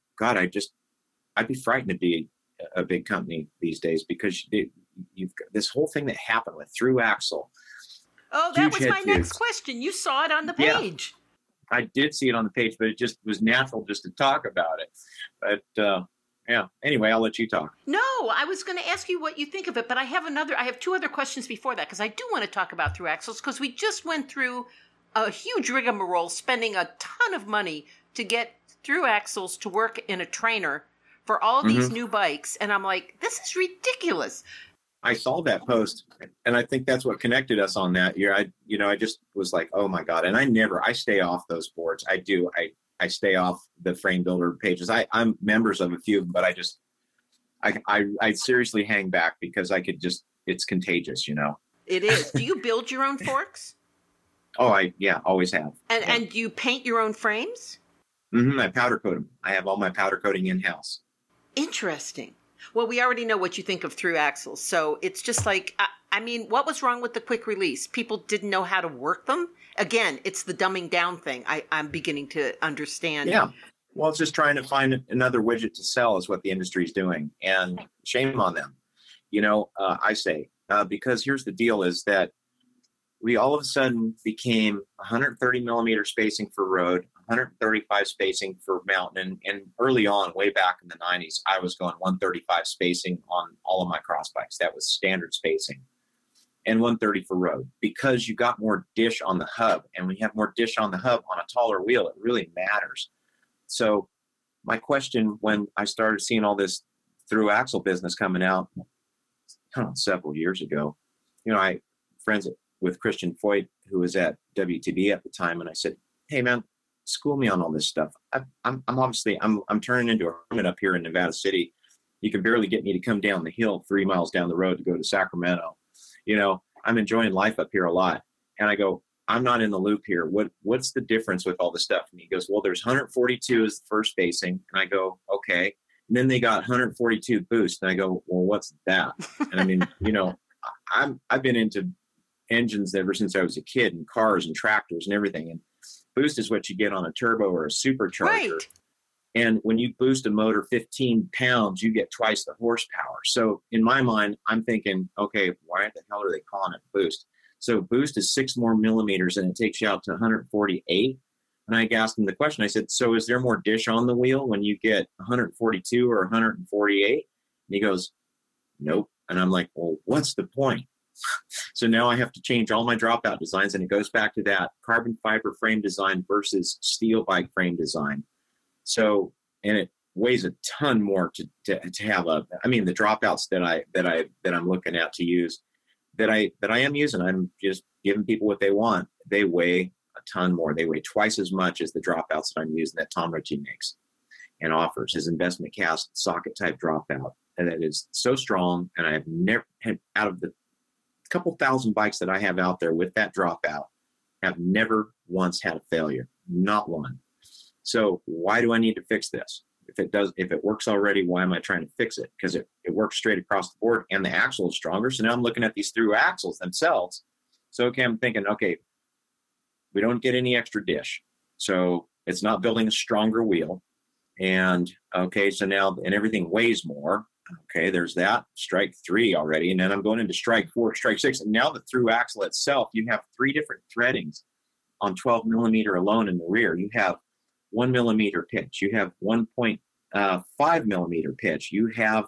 I'd be frightened to be a big company these days because you've got this whole thing that happened with through axle. Oh, that was my next question. You saw it on the page. Yeah, I did see it on the page, but it just was natural just to talk about it. But anyway, I'll let you talk. No, I was going to ask you what you think of it, but I have 2 other questions before that because I do want to talk about through axles because we just went through a huge rigmarole spending a ton of money to get through axles to work in a trainer for all these new bikes. And I'm like, this is ridiculous. I saw that post and I think that's what connected us on that year. I just was like, oh my God. And I stay off those boards. I do. I stay off the frame builder pages. I'm members of a few, but I seriously hang back because it's contagious, It is. Do you build your own forks? Oh, always have. And do you paint your own frames? I powder coat them. I have all my powder coating in-house. Interesting. Well, we already know what you think of through axles. So it's just like, what was wrong with the quick release? People didn't know how to work them. Again, it's the dumbing down thing. I'm beginning to understand. Yeah. Well, it's just trying to find another widget to sell is what the industry is doing. And shame on them. I say, because here's the deal is that we all of a sudden became 130 millimeter spacing for road, 135 spacing for mountain. And early on, way back in the 90s, I was going 135 spacing on all of my cross bikes. That was standard spacing. And 130 for road because you got more dish on the hub. And when you have more dish on the hub on a taller wheel, it really matters. So my question when I started seeing all this through axle business coming out several years ago, I friends with Christian Foyt, who was at WTB at the time. And I said, hey man, school me on all this stuff. I'm turning into a hermit up here in Nevada City. You can barely get me to come down the hill 3 miles down the road to go to Sacramento. I'm enjoying life up here a lot. And I go, I'm not in the loop here. What's the difference with all this stuff? And he goes, well, there's 142 as the first spacing. And I go, okay. And then they got 142 boost. And I go, well, what's that? And I've been into engines ever since I was a kid and cars and tractors and everything. And boost is what you get on a turbo or a supercharger. Right. And when you boost a motor 15 pounds, you get twice the horsepower. So in my mind, I'm thinking, okay, why the hell are they calling it boost? So boost is 6 more millimeters and it takes you out to 148. And I asked him the question. I said, so is there more dish on the wheel when you get 142 or 148? And he goes, nope. And I'm like, well, what's the point? So now I have to change all my dropout designs, and it goes back to that carbon fiber frame design versus steel bike frame design. So, and it weighs a ton more to have the dropouts that I'm looking at to use, that I am using. I'm just giving people what they want. They weigh a ton more. They weigh twice as much as the dropouts that I'm using that Tom Ritchie makes and offers, his investment cast socket type dropout. And it is so strong. And I've never had, out of the couple thousand bikes that I have out there with that dropout, have never once had a failure, not one. So why do I need to fix this? If it works already, why am I trying to fix it? Because it works straight across the board, and the axle is stronger. So now I'm looking at these through axles themselves. So, okay, I'm thinking, okay, we don't get any extra dish. So it's not building a stronger wheel. And okay, so now, and everything weighs more. Okay, there's that. Strike 3 already. And then I'm going into strike 4, strike 6. And now the through axle itself, you have 3 different threadings on 12 millimeter alone in the rear. You have 1 millimeter pitch. You have 1.5 millimeter pitch. You have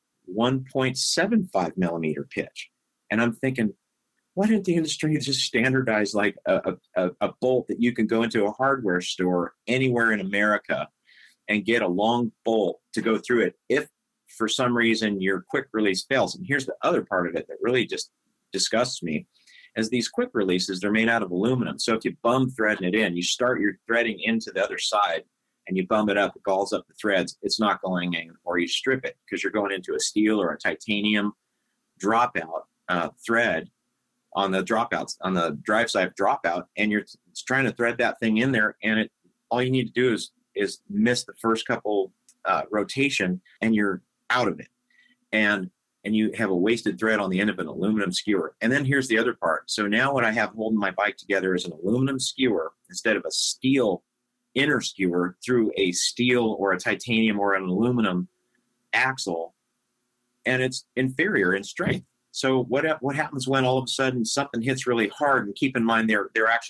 1.75 millimeter pitch. And I'm thinking, why didn't the industry just standardize like a bolt that you can go into a hardware store anywhere in America and get a long bolt to go through it if for some reason your quick release fails? And here's the other part of it that really just disgusts me, is these quick releases, they're made out of aluminum. So if you bum threading it in, you start your threading into the other side and you bum it up, it galls up the threads, it's not going in, or you strip it because you're going into a steel or a titanium dropout thread on the dropouts, on the drive side dropout, and you're trying to thread that thing in there, and all you need to do is miss the first couple rotation and you're out of it. And you have a wasted thread on the end of an aluminum skewer. And then here's the other part. So now what I have holding my bike together is an aluminum skewer instead of a steel inner skewer through a steel or a titanium or an aluminum axle, and it's inferior in strength. So what happens when all of a sudden something hits really hard? And keep in mind they're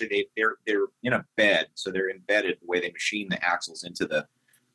in a bed, so they're embedded the way they machine the axles into the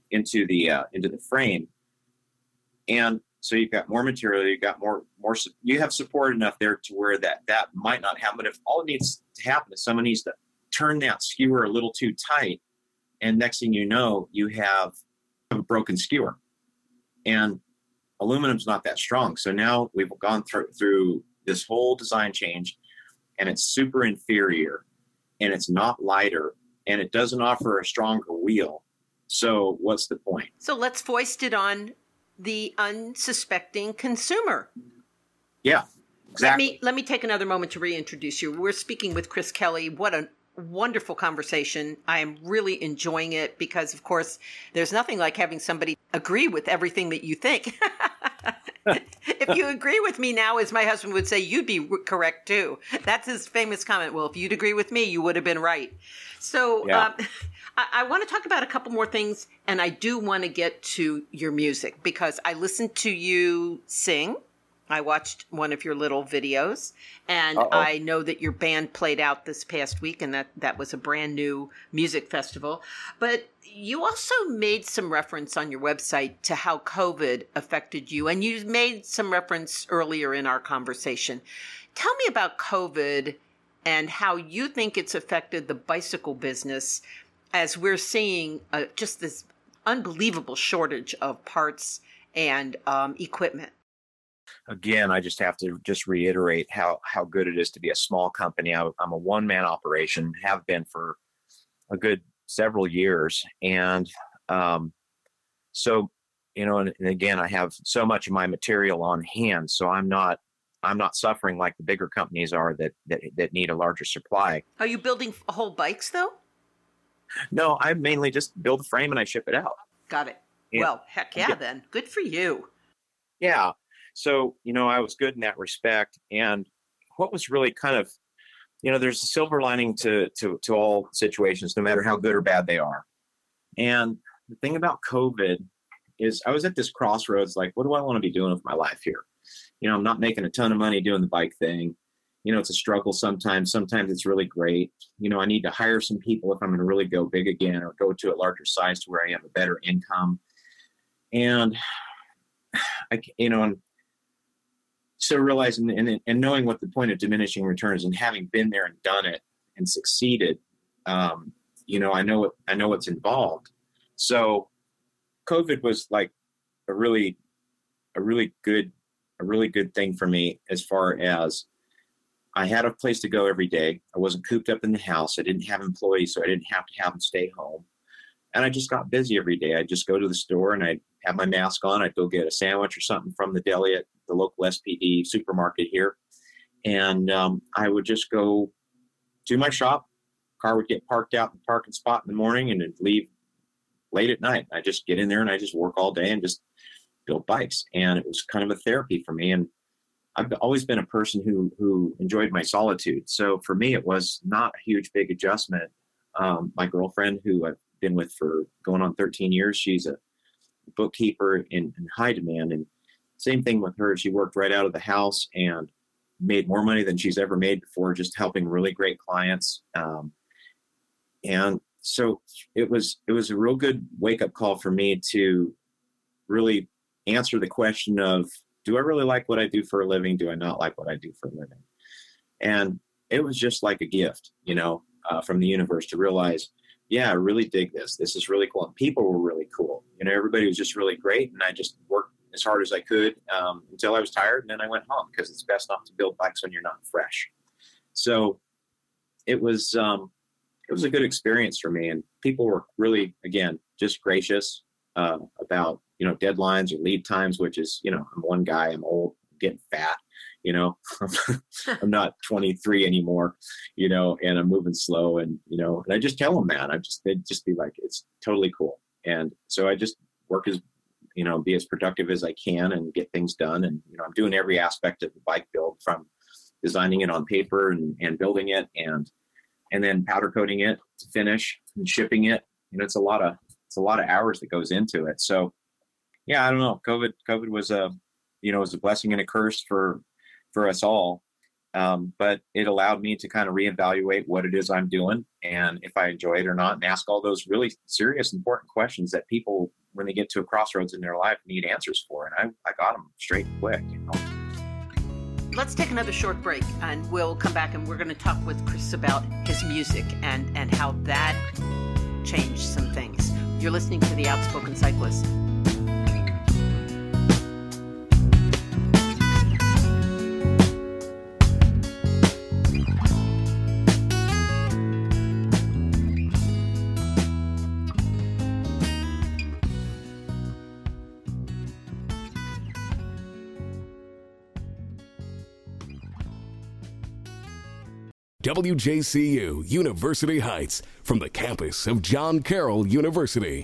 frame, and so you've got more material, you've got more, you have support enough there to where that might not happen. But if all it needs to happen is someone needs to turn that skewer a little too tight, and next thing you know, you have a broken skewer. And aluminum's not that strong. So now we've gone through this whole design change, and it's super inferior, and it's not lighter, and it doesn't offer a stronger wheel. So what's the point? So let's foist it on the unsuspecting consumer. Yeah, exactly. Let me take another moment to reintroduce you. We're speaking with Chris Kelly. What a wonderful conversation. I am really enjoying it because, of course, there's nothing like having somebody agree with everything that you think. If you agree with me now, as my husband would say, you'd be correct too. That's his famous comment. Well, if you'd agree with me, you would have been right. So yeah. I want to talk about a couple more things, and I do want to get to your music because I listened to you sing. I watched one of your little videos, and I know that your band played out this past week, and that was a brand new music festival. But you also made some reference on your website to how COVID affected you, and you made some reference earlier in our conversation. Tell me about COVID and how you think it's affected the bicycle business as we're seeing just this unbelievable shortage of parts and equipment. Again, I just have to reiterate how good it is to be a small company. I'm a one-man operation, have been for a good several years. And so, and again, I have so much of my material on hand, so I'm not suffering like the bigger companies are that need a larger supply. Are you building whole bikes though? No, I mainly just build a frame and I ship it out. Got it. Yeah. Well, heck yeah, then. Good for you. Yeah. So, I was good in that respect. And what was really kind of, there's a silver lining to all situations, no matter how good or bad they are. And the thing about COVID is I was at this crossroads, like, what do I want to be doing with my life here? I'm not making a ton of money doing the bike thing. It's a struggle sometimes. Sometimes it's really great. I need to hire some people if I'm going to really go big again or go to a larger size to where I have a better income. And So realizing and knowing what the point of diminishing returns and having been there and done it and succeeded, I know what's involved. So COVID was like a really good thing for me, as far as I had a place to go every day. I wasn't cooped up in the house. I didn't have employees, so I didn't have to have them stay home. And I just got busy every day. I'd just go to the store and I'd have my mask on. I'd go get a sandwich or something from the deli at the local SPD supermarket here. And I would just go to my shop. Car would get parked out in the parking spot in the morning and it'd leave late at night. I just get in there and I just work all day and just build bikes. And it was kind of a therapy for me. And I've always been a person who enjoyed my solitude. So for me, it was not a huge, big adjustment. My girlfriend, who I've been with for going on 13 years, she's a bookkeeper in high demand. And same thing with her. She worked right out of the house and made more money than she's ever made before, just helping really great clients. And so it was a real good wake-up call for me to really answer the question of, do I really like what I do for a living? Do I not like what I do for a living? And it was just like a gift, from the universe to realize, yeah, I really dig this. This is really cool. And people were really cool. Everybody was just really great. And I just worked as hard as I could until I was tired. And then I went home, because it's best not to build bikes when you're not fresh. So it was a good experience for me. And people were really, again, just gracious about, deadlines or lead times, which is, I'm one guy, I'm old, I'm getting fat, I'm not 23 anymore, and I'm moving slow, and, and I just tell them that. They'd just be like, it's totally cool. And so I just work as, be as productive as I can and get things done. And, I'm doing every aspect of the bike build, from designing it on paper and building it and then powder coating it to finish and shipping it. It's a lot of hours that goes into it. So yeah, I don't know. COVID was was a blessing and a curse for us all. But it allowed me to kind of reevaluate what it is I'm doing and if I enjoy it or not, and ask all those really serious, important questions that people, when they get to a crossroads in their life, need answers for. And I got them straight and quick, Let's take another short break, and we'll come back and we're going to talk with Chris about his music and how that changed some things. You're listening to The Outspoken Cyclist. WJCU University Heights, from the campus of John Carroll University.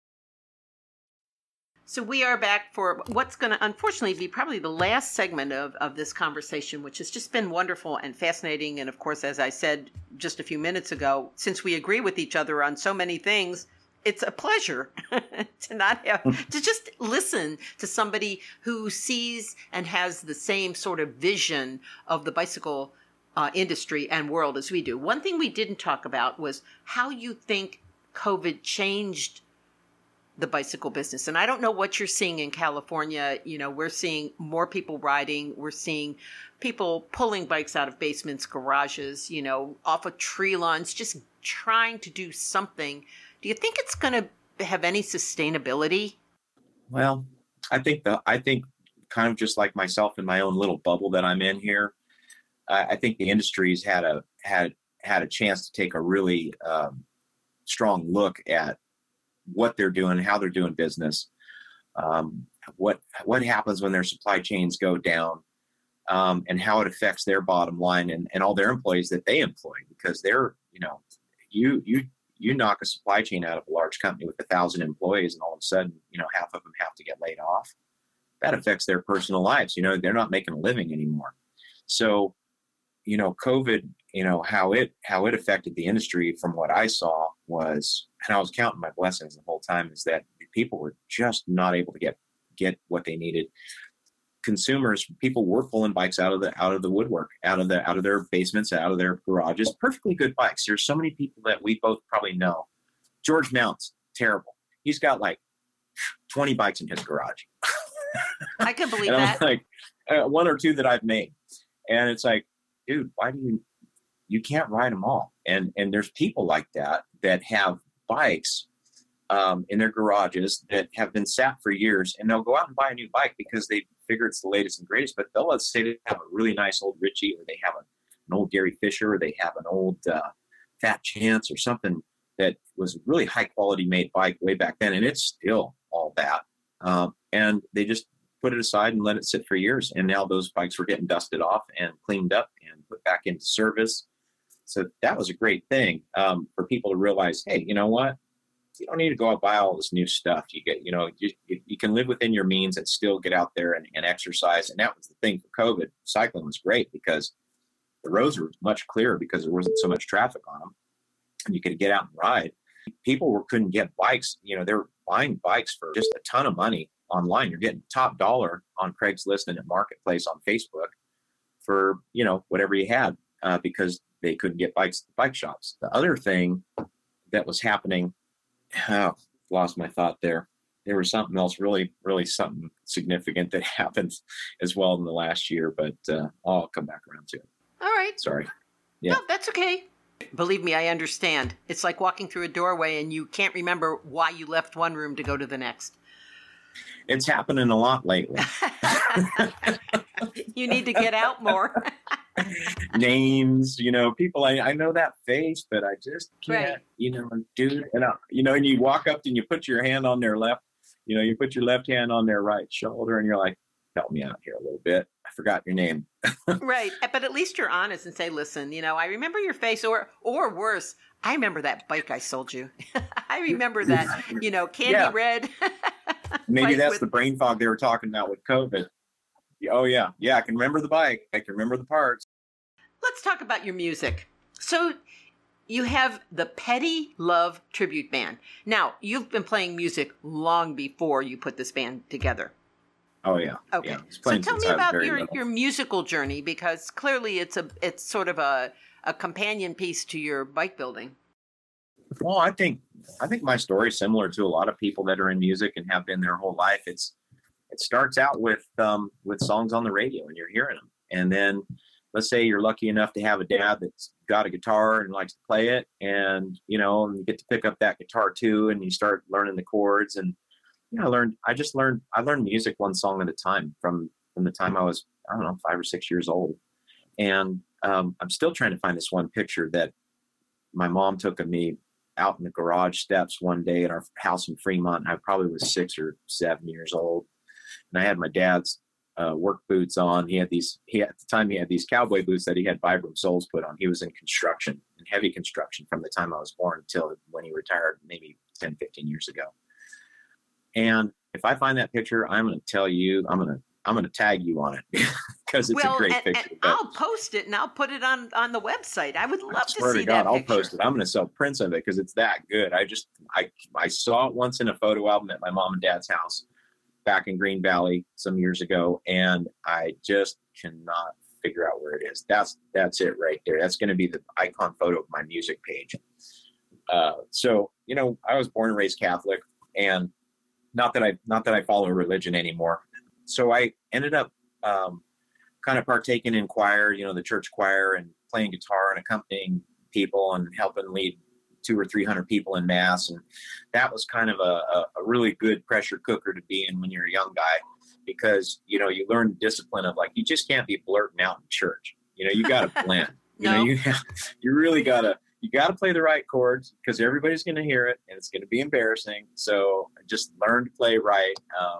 So we are back for what's going to unfortunately be probably the last segment of this conversation, which has just been wonderful and fascinating. And of course, as I said just a few minutes ago, since we agree with each other on so many things, it's a pleasure to not have to just listen to somebody who sees and has the same sort of vision of the bicycle industry and world as we do. One thing we didn't talk about was how you think COVID changed the bicycle business. And I don't know what you're seeing in California. We're seeing more people riding. We're seeing people pulling bikes out of basements, garages, off of tree lawns, just trying to do something. Do you think it's going to have any sustainability? Well, I think kind of just like myself in my own little bubble that I'm in here, I think the industry's had a chance to take a really strong look at what they're doing, how they're doing business, what happens when their supply chains go down, and how it affects their bottom line and all their employees that they employ, because they're, you knock a supply chain out of a large company with 1,000 employees, and all of a sudden, half of them have to get laid off. That affects their personal lives. They're not making a living anymore. So, COVID, how it affected the industry from what I saw was, and I was counting my blessings the whole time, is that people were just not able to get what they needed. Consumers, people were pulling bikes out of the woodwork, out of their basements, out of their garages, perfectly good bikes. There's so many people that we both probably know. George Mounts, terrible. He's got like 20 bikes in his garage. I can believe and that. one or two that I've made. And it's like, dude, why do you can't ride them all? And there's people like that have bikes in their garages that have been sat for years, and they'll go out and buy a new bike because they figure it's the latest and greatest. But they'll, let's say, they have a really nice old Ritchie, or they have an old Gary Fisher, or they have an old Fat Chance, or something that was a really high quality made bike way back then, and it's still all that. And they just put it aside and let it sit for years. And now those bikes were getting dusted off and cleaned up and put back into service. So that was a great thing for people to realize, hey, you know what? You don't need to go out and buy all this new stuff. You get, you can live within your means and still get out there and exercise. And that was the thing for COVID. Cycling was great because the roads were much clearer because there wasn't so much traffic on them, and you could get out and ride. People couldn't get bikes. They were buying bikes for just a ton of money online. You're getting top dollar on Craigslist and at Marketplace on Facebook for, whatever you had because they couldn't get bikes at the bike shops. The other thing that was happening, lost my thought there. There was something else, really, really something significant that happened as well in the last year, but I'll come back around to it. All right. Sorry. Yeah. No, that's okay. Believe me, I understand. It's like walking through a doorway and you can't remember why you left one room to go to the next. It's happening a lot lately. You need to get out more. Names, people, I know that face, but I just can't, right. Dude, and you walk up and you put your hand on their left, you put your left hand on their right shoulder and you're like, help me out here a little bit. I forgot your name. Right. But at least you're honest and say, listen, I remember your face, or worse, I remember that bike I sold you. I remember that, candy red. Maybe that's the brain fog they were talking about with COVID. Oh, yeah. Yeah, I can remember the bike. I can remember the parts. Let's talk about your music. So you have the Petty Love Tribute Band. Now, you've been playing music long before you put this band together. Oh, yeah. Okay. Yeah, so tell me about your musical journey, because clearly it's sort of a companion piece to your bike building. Well, I think my story is similar to a lot of people that are in music and have been their whole life. It starts out with songs on the radio and you're hearing them. And then let's say you're lucky enough to have a dad that's got a guitar and likes to play it, and and you get to pick up that guitar too, and you start learning the chords. And I learned music one song at a time from the time I was, 5 or 6 years old. And I'm still trying to find this one picture that my mom took of me out in the garage steps one day at our house in Fremont. I probably was 6 or 7 years old, and I had my dad's work boots on. At the time he had these cowboy boots that he had Vibram soles put on. He was in heavy construction from the time I was born until when he retired, maybe 10, 15 years ago. And if I find that picture, I'm going to tell you, I'm going to tag you on it because it's a great picture. And I'll post it and I'll put it on the website. I would love to see that picture. I'll post it. I'm going to sell prints of it because it's that good. I saw it once in a photo album at my mom and dad's house back in Green Valley some years ago, and I just cannot figure out where it is. That's it right there. That's going to be the icon photo of my music page. So I was born and raised Catholic, and not that I follow religion anymore. So I ended up kind of partaking in choir, the church choir, and playing guitar and accompanying people and helping lead 200 or 300 people in mass. And that was kind of a really good pressure cooker to be in when you're a young guy, because, you learn discipline of you just can't be blurting out in church. You got to blend. No. You really got to. You got to play the right chords because everybody's going to hear it and it's going to be embarrassing. So just learn to play right.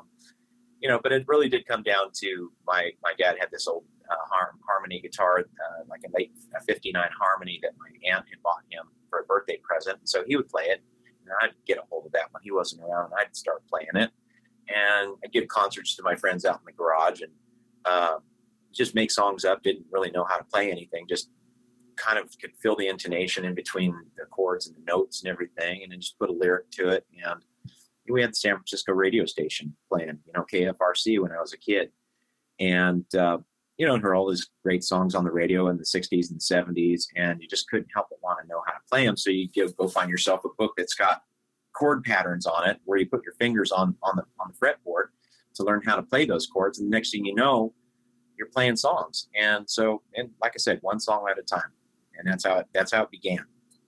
But it really did come down to my dad had this old harmony guitar, like a late 59 harmony that my aunt had bought him for a birthday present. So he would play it, and I'd get a hold of that when he wasn't around, and I'd start playing it. And I'd give concerts to my friends out in the garage and just make songs up. Didn't really know how to play anything, just kind of could feel the intonation in between the chords and the notes and everything, and then just put a lyric to it. And we had the San Francisco radio station playing, KFRC when I was a kid. And, and heard all these great songs on the radio in the 60s and 70s, and you just couldn't help but want to know how to play them. So you go find yourself a book that's got chord patterns on it where you put your fingers on the fretboard to learn how to play those chords. And the next thing you know, you're playing songs. And so, and like I said, one song at a time. And that's how it began.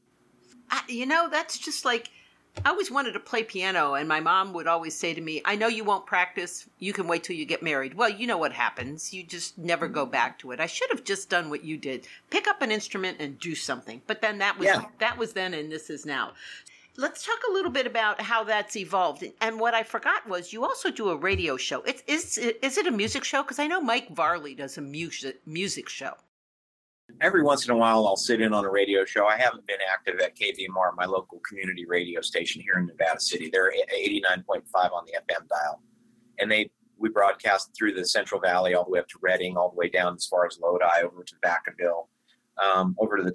That's just like, I always wanted to play piano, and my mom would always say to me, I know you won't practice. You can wait till you get married. Well, you know what happens. You just never go back to it. I should have just done what you did. Pick up an instrument and do something. But then that was then, and this is now. Let's talk a little bit about how that's evolved. And what I forgot was you also do a radio show. Is it a music show? Because I know Mike Varley does a music show. Every once in a while, I'll sit in on a radio show. I haven't been active at KVMR, my local community radio station here in Nevada City. They're 89.5 on the FM dial. And we broadcast through the Central Valley all the way up to Redding, all the way down as far as Lodi, over to Vacaville, over to the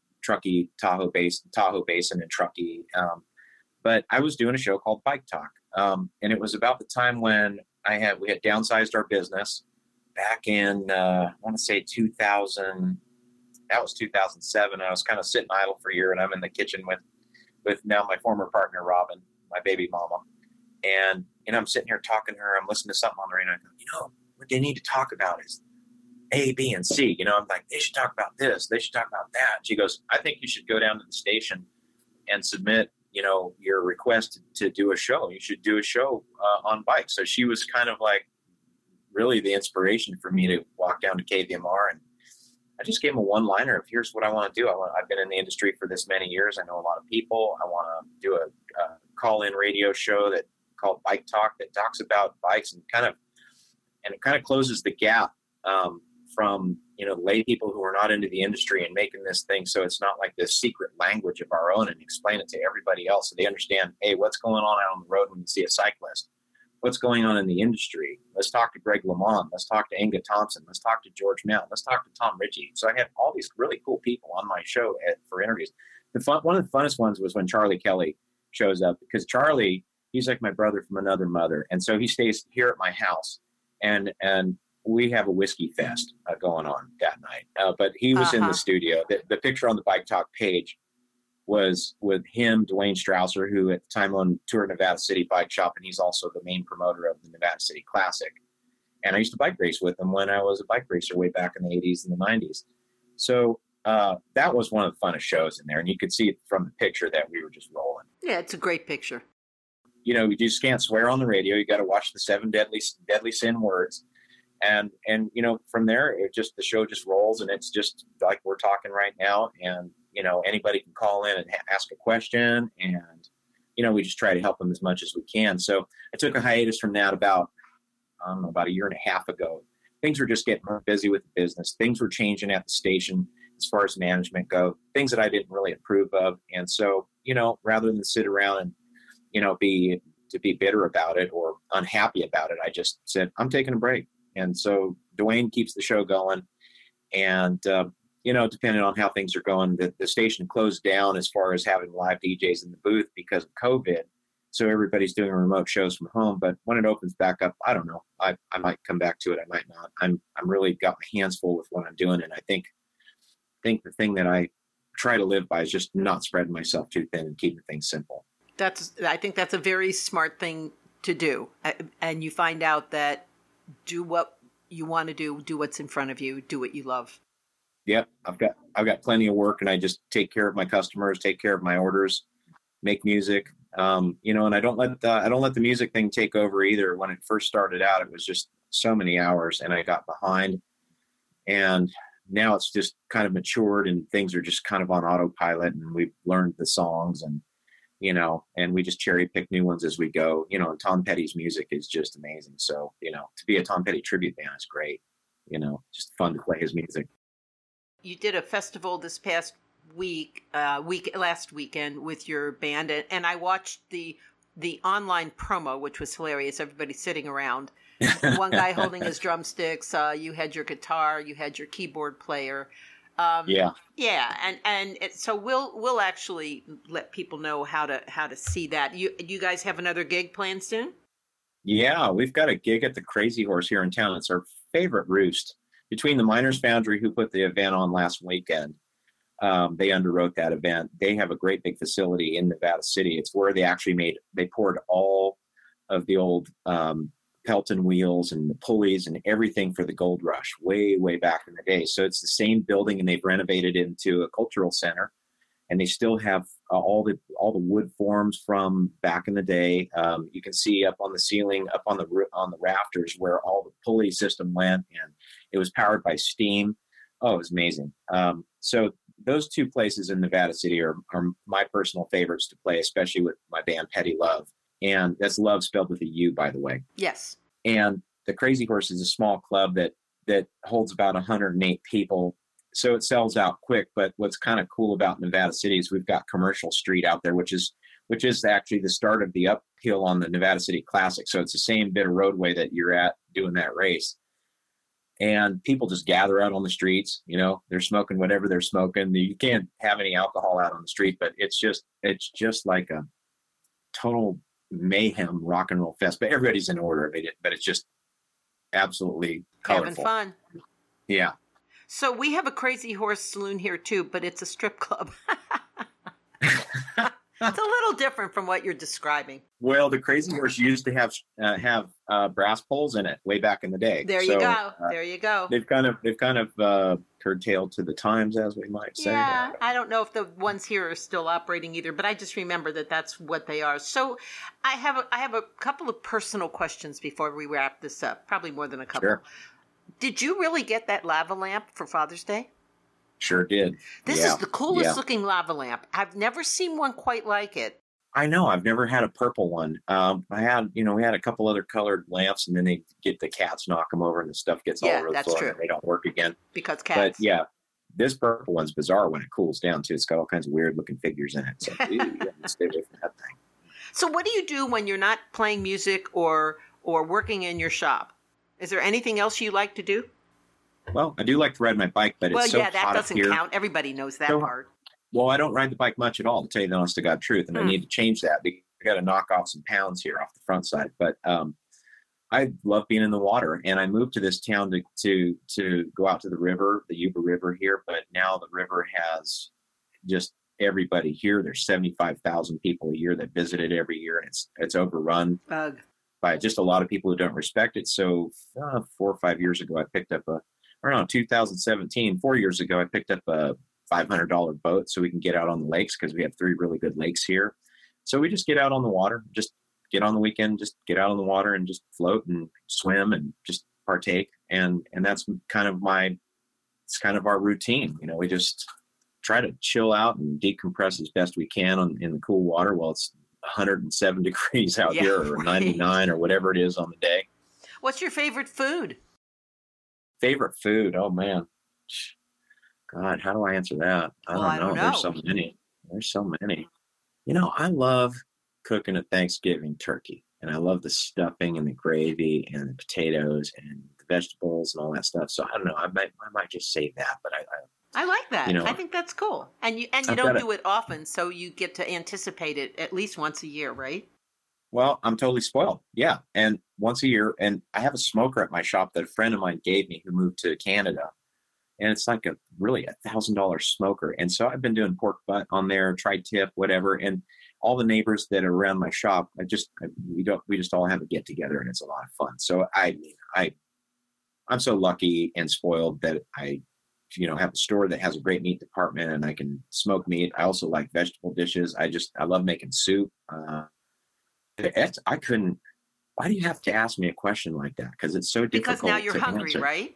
Tahoe Basin and Truckee. But I was doing a show called Bike Talk. And it was about the time when we had downsized our business back in, I want to say 2000. That was 2007. I was kind of sitting idle for a year, and I'm in the kitchen with now my former partner, Robin, my baby mama. And I'm sitting here talking to her. I'm listening to something on the radio. And I go, what they need to talk about is A, B, and C. I'm like, they should talk about this. They should talk about that. And she goes, I think you should go down to the station and submit, your request to do a show. You should do a show on bikes. So she was kind of like really the inspiration for me to walk down to KVMR, and I just gave him a one-liner of, here's what I want to do. I've been in the industry for this many years. I know a lot of people. I want to do a call-in radio show called Bike Talk that talks about bikes and it kind of closes the gap from lay people who are not into the industry and making this thing so it's not like this secret language of our own, and explain it to everybody else so they understand, hey, what's going on out on the road when you see a cyclist? What's going on in the industry? Let's talk to Greg LeMond. Let's talk to Inga Thompson. Let's talk to George Mount. Let's talk to Tom Ritchie. So I had all these really cool people on my show for interviews. One of the funnest ones was when Charlie Kelly shows up, because Charlie, he's like my brother from another mother. And so he stays here at my house, and we have a whiskey fest going on that night. But he was in the studio. The picture on the Bike Talk page was with him, Dwayne Strausser, who at the time owned Tour Nevada City Bike Shop, and he's also the main promoter of the Nevada City Classic. And I used to bike race with him when I was a bike racer way back in the 80s and the 90s. So that was one of the funnest shows in there, and you could see it from the picture that we were just rolling. Yeah, it's a great picture. You just can't swear on the radio. You got to watch the 7 deadly sin words. And from there, the show just rolls, and it's just like we're talking right now. And, anybody can call in and ask a question, and, we just try to help them as much as we can. So I took a hiatus from that about a year and a half ago. Things were just getting more busy with the business. Things were changing at the station as far as management go, things that I didn't really approve of. And so, rather than sit around and, be bitter about it or unhappy about it, I just said, I'm taking a break. And so Dwayne keeps the show going. And, depending on how things are going, the station closed down as far as having live DJs in the booth because of COVID. So everybody's doing remote shows from home. But when it opens back up, I don't know. I might come back to it. I might not. I'm really got my hands full with what I'm doing. And I think the thing that I try to live by is just not spreading myself too thin and keeping things simple. I think that's a very smart thing to do. And you find out that do what you want to do what's in front of you, do what you love. Yep. I've got plenty of work, and I just take care of my customers, take care of my orders, make music. And I don't let the music thing take over either. When it first started out, it was just so many hours, and I got behind, and now it's just kind of matured, and things are just kind of on autopilot, and we've learned the songs, and and we just cherry pick new ones as we go. And Tom Petty's music is just amazing. So, to be a Tom Petty tribute band is great. Just fun to play his music. You did a festival this past last weekend with your band, and I watched the online promo, which was hilarious. Everybody sitting around, one guy holding his drumsticks. You had your guitar, you had your keyboard player. So we'll actually let people know how to see that. You guys have another gig planned soon? Yeah, we've got a gig at the Crazy Horse here in town. It's our favorite roost. Between the Miners Foundry, who put the event on last weekend, they underwrote that event. They have a great big facility in Nevada City. It's where they poured all of the old Pelton wheels and the pulleys and everything for the gold rush way, way back in the day. So it's the same building, and they've renovated it into a cultural center. And they still have all the wood forms from back in the day. You can see up on the ceiling, up on the rafters, where all the pulley system went, and it was powered by steam. Oh, it was amazing. So those two places in Nevada City are my personal favorites to play, especially with my band Petty Love, and that's Love spelled with a U, by the way. Yes. And the Crazy Horse is a small club that holds about 108 people. So it sells out quick. But what's kind of cool about Nevada City is we've got Commercial Street out there, which is actually the start of the uphill on the Nevada City Classic. So it's the same bit of roadway that you're at doing that race. And people just gather out on the streets. They're smoking whatever they're smoking. You can't have any alcohol out on the street, but it's just like a total mayhem rock and roll fest. But everybody's in order. But it's just absolutely colorful. Having fun. Yeah. So we have a Crazy Horse saloon here too, but it's a strip club. It's a little different from what you're describing. Well, the Crazy Horse used to have brass poles in it way back in the day. There you go. There you go. They've kind of curtailed to the times, as we might say. Yeah, I don't know if the ones here are still operating either, but I just remember that that's what they are. So I have a couple of personal questions before we wrap this up. Probably more than a couple. Sure. Did you really get that lava lamp for Father's Day? Sure did. This is the coolest looking lava lamp. I've never seen one quite like it. I know. I've never had a purple one. We had a couple other colored lamps, and then they get the cats knock them over, and the stuff gets all over the floor, and they don't work again. Because cats. But yeah, this purple one's bizarre when it cools down too. It's got all kinds of weird looking figures in it. So you gotta stay away from that thing. So what do you do when you're not playing music or working in your shop? Is there anything else you like to do? Well, I do like to ride my bike, but it's so hot that doesn't up here. count. Everybody knows that part. Well, I don't ride the bike much at all, to tell you the honest to God truth, and I need to change that because I got to knock off some pounds here off the front side. But I love being in the water, and I moved to this town to go out to the river, the Yuba River here. But now the river has just everybody here. There's 75,000 people a year that visit it every year, and it's overrun by just a lot of people who don't respect it. So 4 or 5 years ago, I picked up 2017, 4 years ago, I picked up a $500 boat so we can get out on the lakes because we have 3 really good lakes here. So we just get out on the water, just get on the weekend, just get out on the water and just float and swim and just partake. And that's kind of our routine. We just try to chill out and decompress as best we can in the cool water while it's 107 degrees out here, or 99 or whatever it is on the day. What's your favorite food? Favorite food? Oh man. God, how do I answer that? I don't know. There's so many. I love cooking a Thanksgiving turkey, and I love the stuffing and the gravy and the potatoes and the vegetables and all that stuff. So I don't know. I might just say that, but I like that. I think that's cool. And you don't do it often, so you get to anticipate it at least once a year, right? Well, I'm totally spoiled. Yeah. And once a year, and I have a smoker at my shop that a friend of mine gave me who moved to Canada. And it's like a $1,000 smoker. And so I've been doing pork butt on there, tri-tip, whatever. And all the neighbors that are around my shop, we just all have a get together, and it's a lot of fun. So I'm so lucky and spoiled that I have a store that has a great meat department, and I can smoke meat. I also like vegetable dishes. I love making soup. Why do you have to ask me a question like that? Because it's so difficult. Because now you're hungry, answer. Right?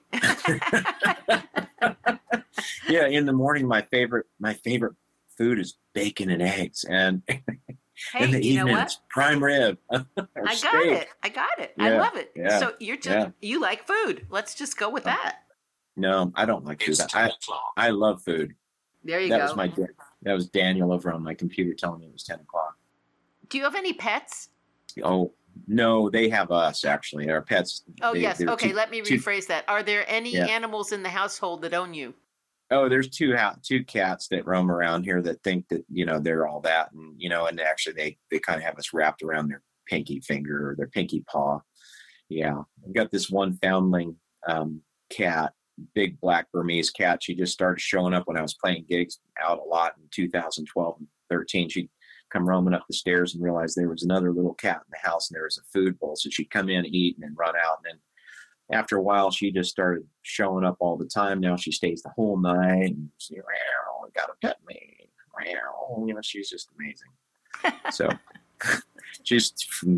Yeah. In the morning, my favorite food is bacon and eggs, and in the evening, it's prime rib. I got it. Yeah, I love it. Yeah, so you like food. Let's just go with that. No, I don't like food. I love food. There you go. That was Daniel over on my computer telling me it was 10 o'clock. Do you have any pets? Oh, no, they have us, actually. Our pets. Oh, yes. Okay, let me rephrase that. Are there any animals in the household that own you? Oh, there's two cats that roam around here that think that, they're all that. And actually they kind of have us wrapped around their pinky finger or their pinky paw. Yeah. I've got this one foundling cat, big black Burmese cat. She just started showing up when I was playing gigs out a lot in 2012 and 13. She come roaming up the stairs and realize there was another little cat in the house and there was a food bowl. So she'd come in, eat, and then run out. And then after a while, she just started showing up all the time. Now she stays the whole night and she's, gotta pet me. She's just amazing. So she's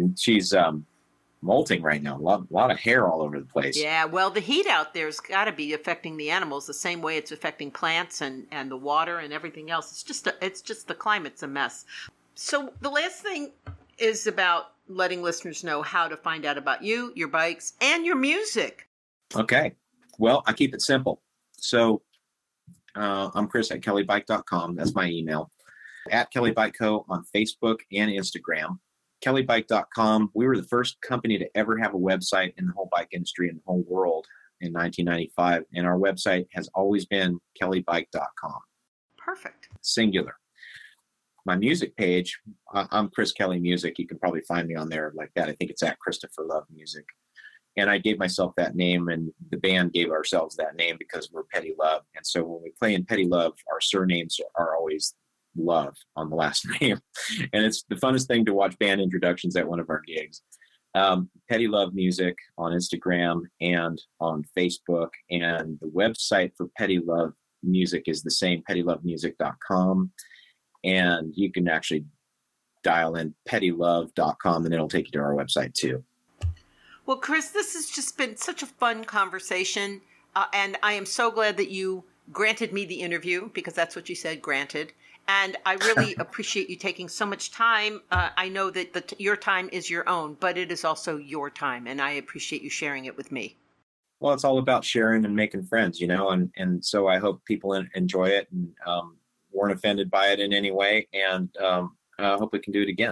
molting right now. A lot of hair all over the place. Yeah, well, the heat out there's got to be affecting the animals the same way it's affecting plants and the water and everything else. It's just the climate's a mess. So the last thing is about letting listeners know how to find out about you, your bikes, and your music. Okay. Well, I keep it simple. So I'm Chris at kellybike.com. That's my email. At Kelly Bike Co. on Facebook and Instagram. kellybike.com. We were the first company to ever have a website in the whole bike industry in the whole world in 1995. And our website has always been kellybike.com. Perfect. Singular. My music page, I'm Chris Kelly Music. You can probably find me on there like that. I think it's at Christopher Love Music. And I gave myself that name, and the band gave ourselves that name because we're Petty Love. And so when we play in Petty Love, our surnames are always Love on the last name. And it's the funnest thing to watch band introductions at one of our gigs. Petty Love Music on Instagram and on Facebook. And the website for Petty Love Music is the same, pettylovemusic.com. And you can actually dial in pettylove.com and it'll take you to our website too. Well, Chris, this has just been such a fun conversation. And I am so glad that you granted me the interview, because that's what you said, granted. And I really appreciate you taking so much time. I know that your time is your own, but it is also your time. And I appreciate you sharing it with me. Well, it's all about sharing and making friends, and so I hope people enjoy it and weren't offended by it in any way. And I hope we can do it again.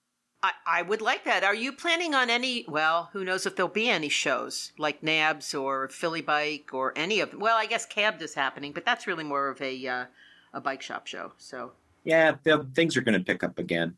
I would like that. Are you planning on any, well, who knows if there'll be any shows like NABS or Philly Bike or any of them? Well, I guess CABD is happening, but that's really more of a bike shop show. So yeah, things are going to pick up again.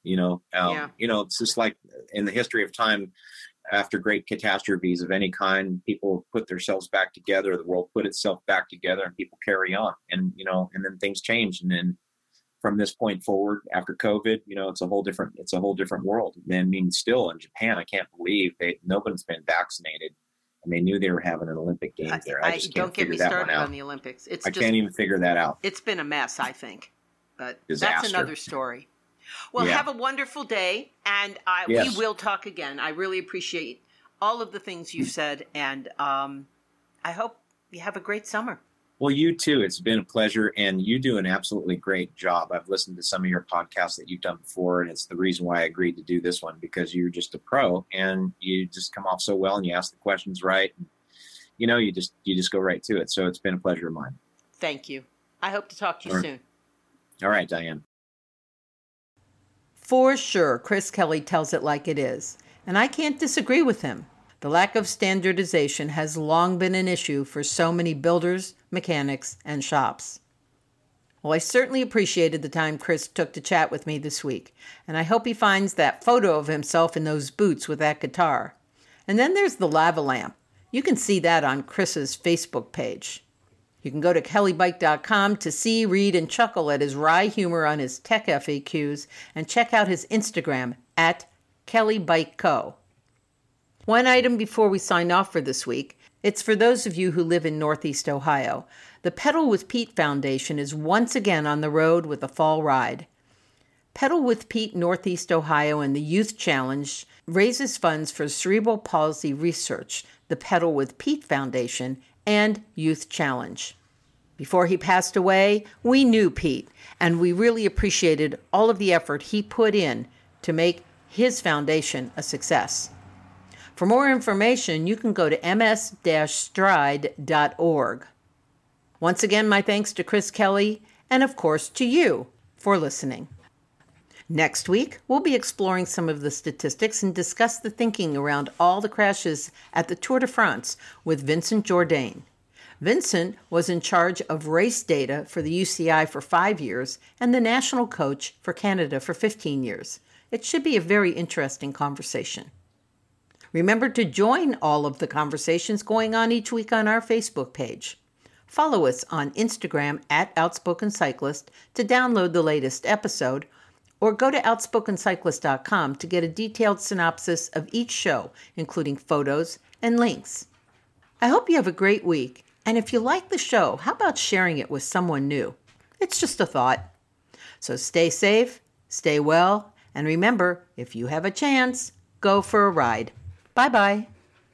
It's just like in the history of time, after great catastrophes of any kind, people put themselves back together. The world put itself back together, and people carry on. And and then things change. And then from this point forward, after COVID, it's a whole different world. And still in Japan, I can't believe nobody's been vaccinated. And they knew they were having an Olympic Games there. I just can't figure that one out. Don't get me started on the Olympics. I can't even figure that out. It's been a mess, I think. But disaster. That's another story. Well, have a wonderful day, and we will talk again. I really appreciate all of the things you've said, and I hope you have a great summer. Well, you too. It's been a pleasure, and you do an absolutely great job. I've listened to some of your podcasts that you've done before, and it's the reason why I agreed to do this one, because you're just a pro, and you just come off so well, and you ask the questions right. And, you just go right to it. So it's been a pleasure of mine. Thank you. I hope to talk to you soon. All right, Diane. For sure, Chris Kelly tells it like it is, and I can't disagree with him. The lack of standardization has long been an issue for so many builders, mechanics, and shops. Well, I certainly appreciated the time Chris took to chat with me this week, and I hope he finds that photo of himself in those boots with that guitar. And then there's the lava lamp. You can see that on Chris's Facebook page. You can go to kellybike.com to see, read, and chuckle at his wry humor on his tech FAQs, and check out his Instagram at kellybikeco. One item before we sign off for this week. It's for those of you who live in Northeast Ohio. The Pedal with Pete Foundation is once again on the road with a fall ride. Pedal with Pete Northeast Ohio and the Youth Challenge raises funds for cerebral palsy research, the Pedal with Pete Foundation, and Youth Challenge. Before he passed away, we knew Pete, and we really appreciated all of the effort he put in to make his foundation a success. For more information, you can go to ms-stride.org. Once again, my thanks to Chris Kelly, and of course to you for listening. Next week, we'll be exploring some of the statistics and discuss the thinking around all the crashes at the Tour de France with Vincent Jourdain. Vincent was in charge of race data for the UCI for 5 years and the national coach for Canada for 15 years. It should be a very interesting conversation. Remember to join all of the conversations going on each week on our Facebook page. Follow us on Instagram at Outspoken Cyclist to download the latest episode, or go to outspokencyclist.com to get a detailed synopsis of each show, including photos and links. I hope you have a great week, and if you like the show, how about sharing it with someone new? It's just a thought. So stay safe, stay well, and remember, if you have a chance, go for a ride. Bye-bye.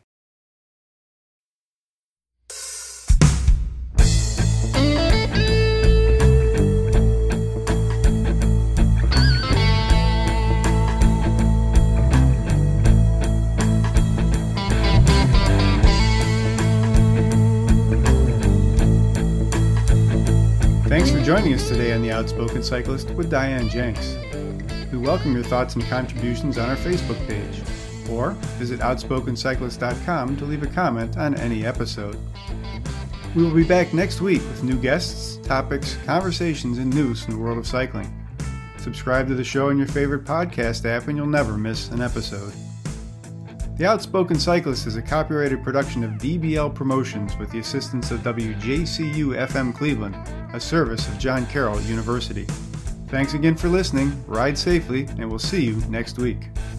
Thanks for joining us today on The Outspoken Cyclist with Diane Jenks. We welcome your thoughts and contributions on our Facebook page, or visit outspokencyclist.com to leave a comment on any episode. We will be back next week with new guests, topics, conversations, and news from the world of cycling. Subscribe to the show in your favorite podcast app and you'll never miss an episode. The Outspoken Cyclist is a copyrighted production of DBL Promotions with the assistance of WJCU FM Cleveland, a service of John Carroll University. Thanks again for listening, ride safely, and we'll see you next week.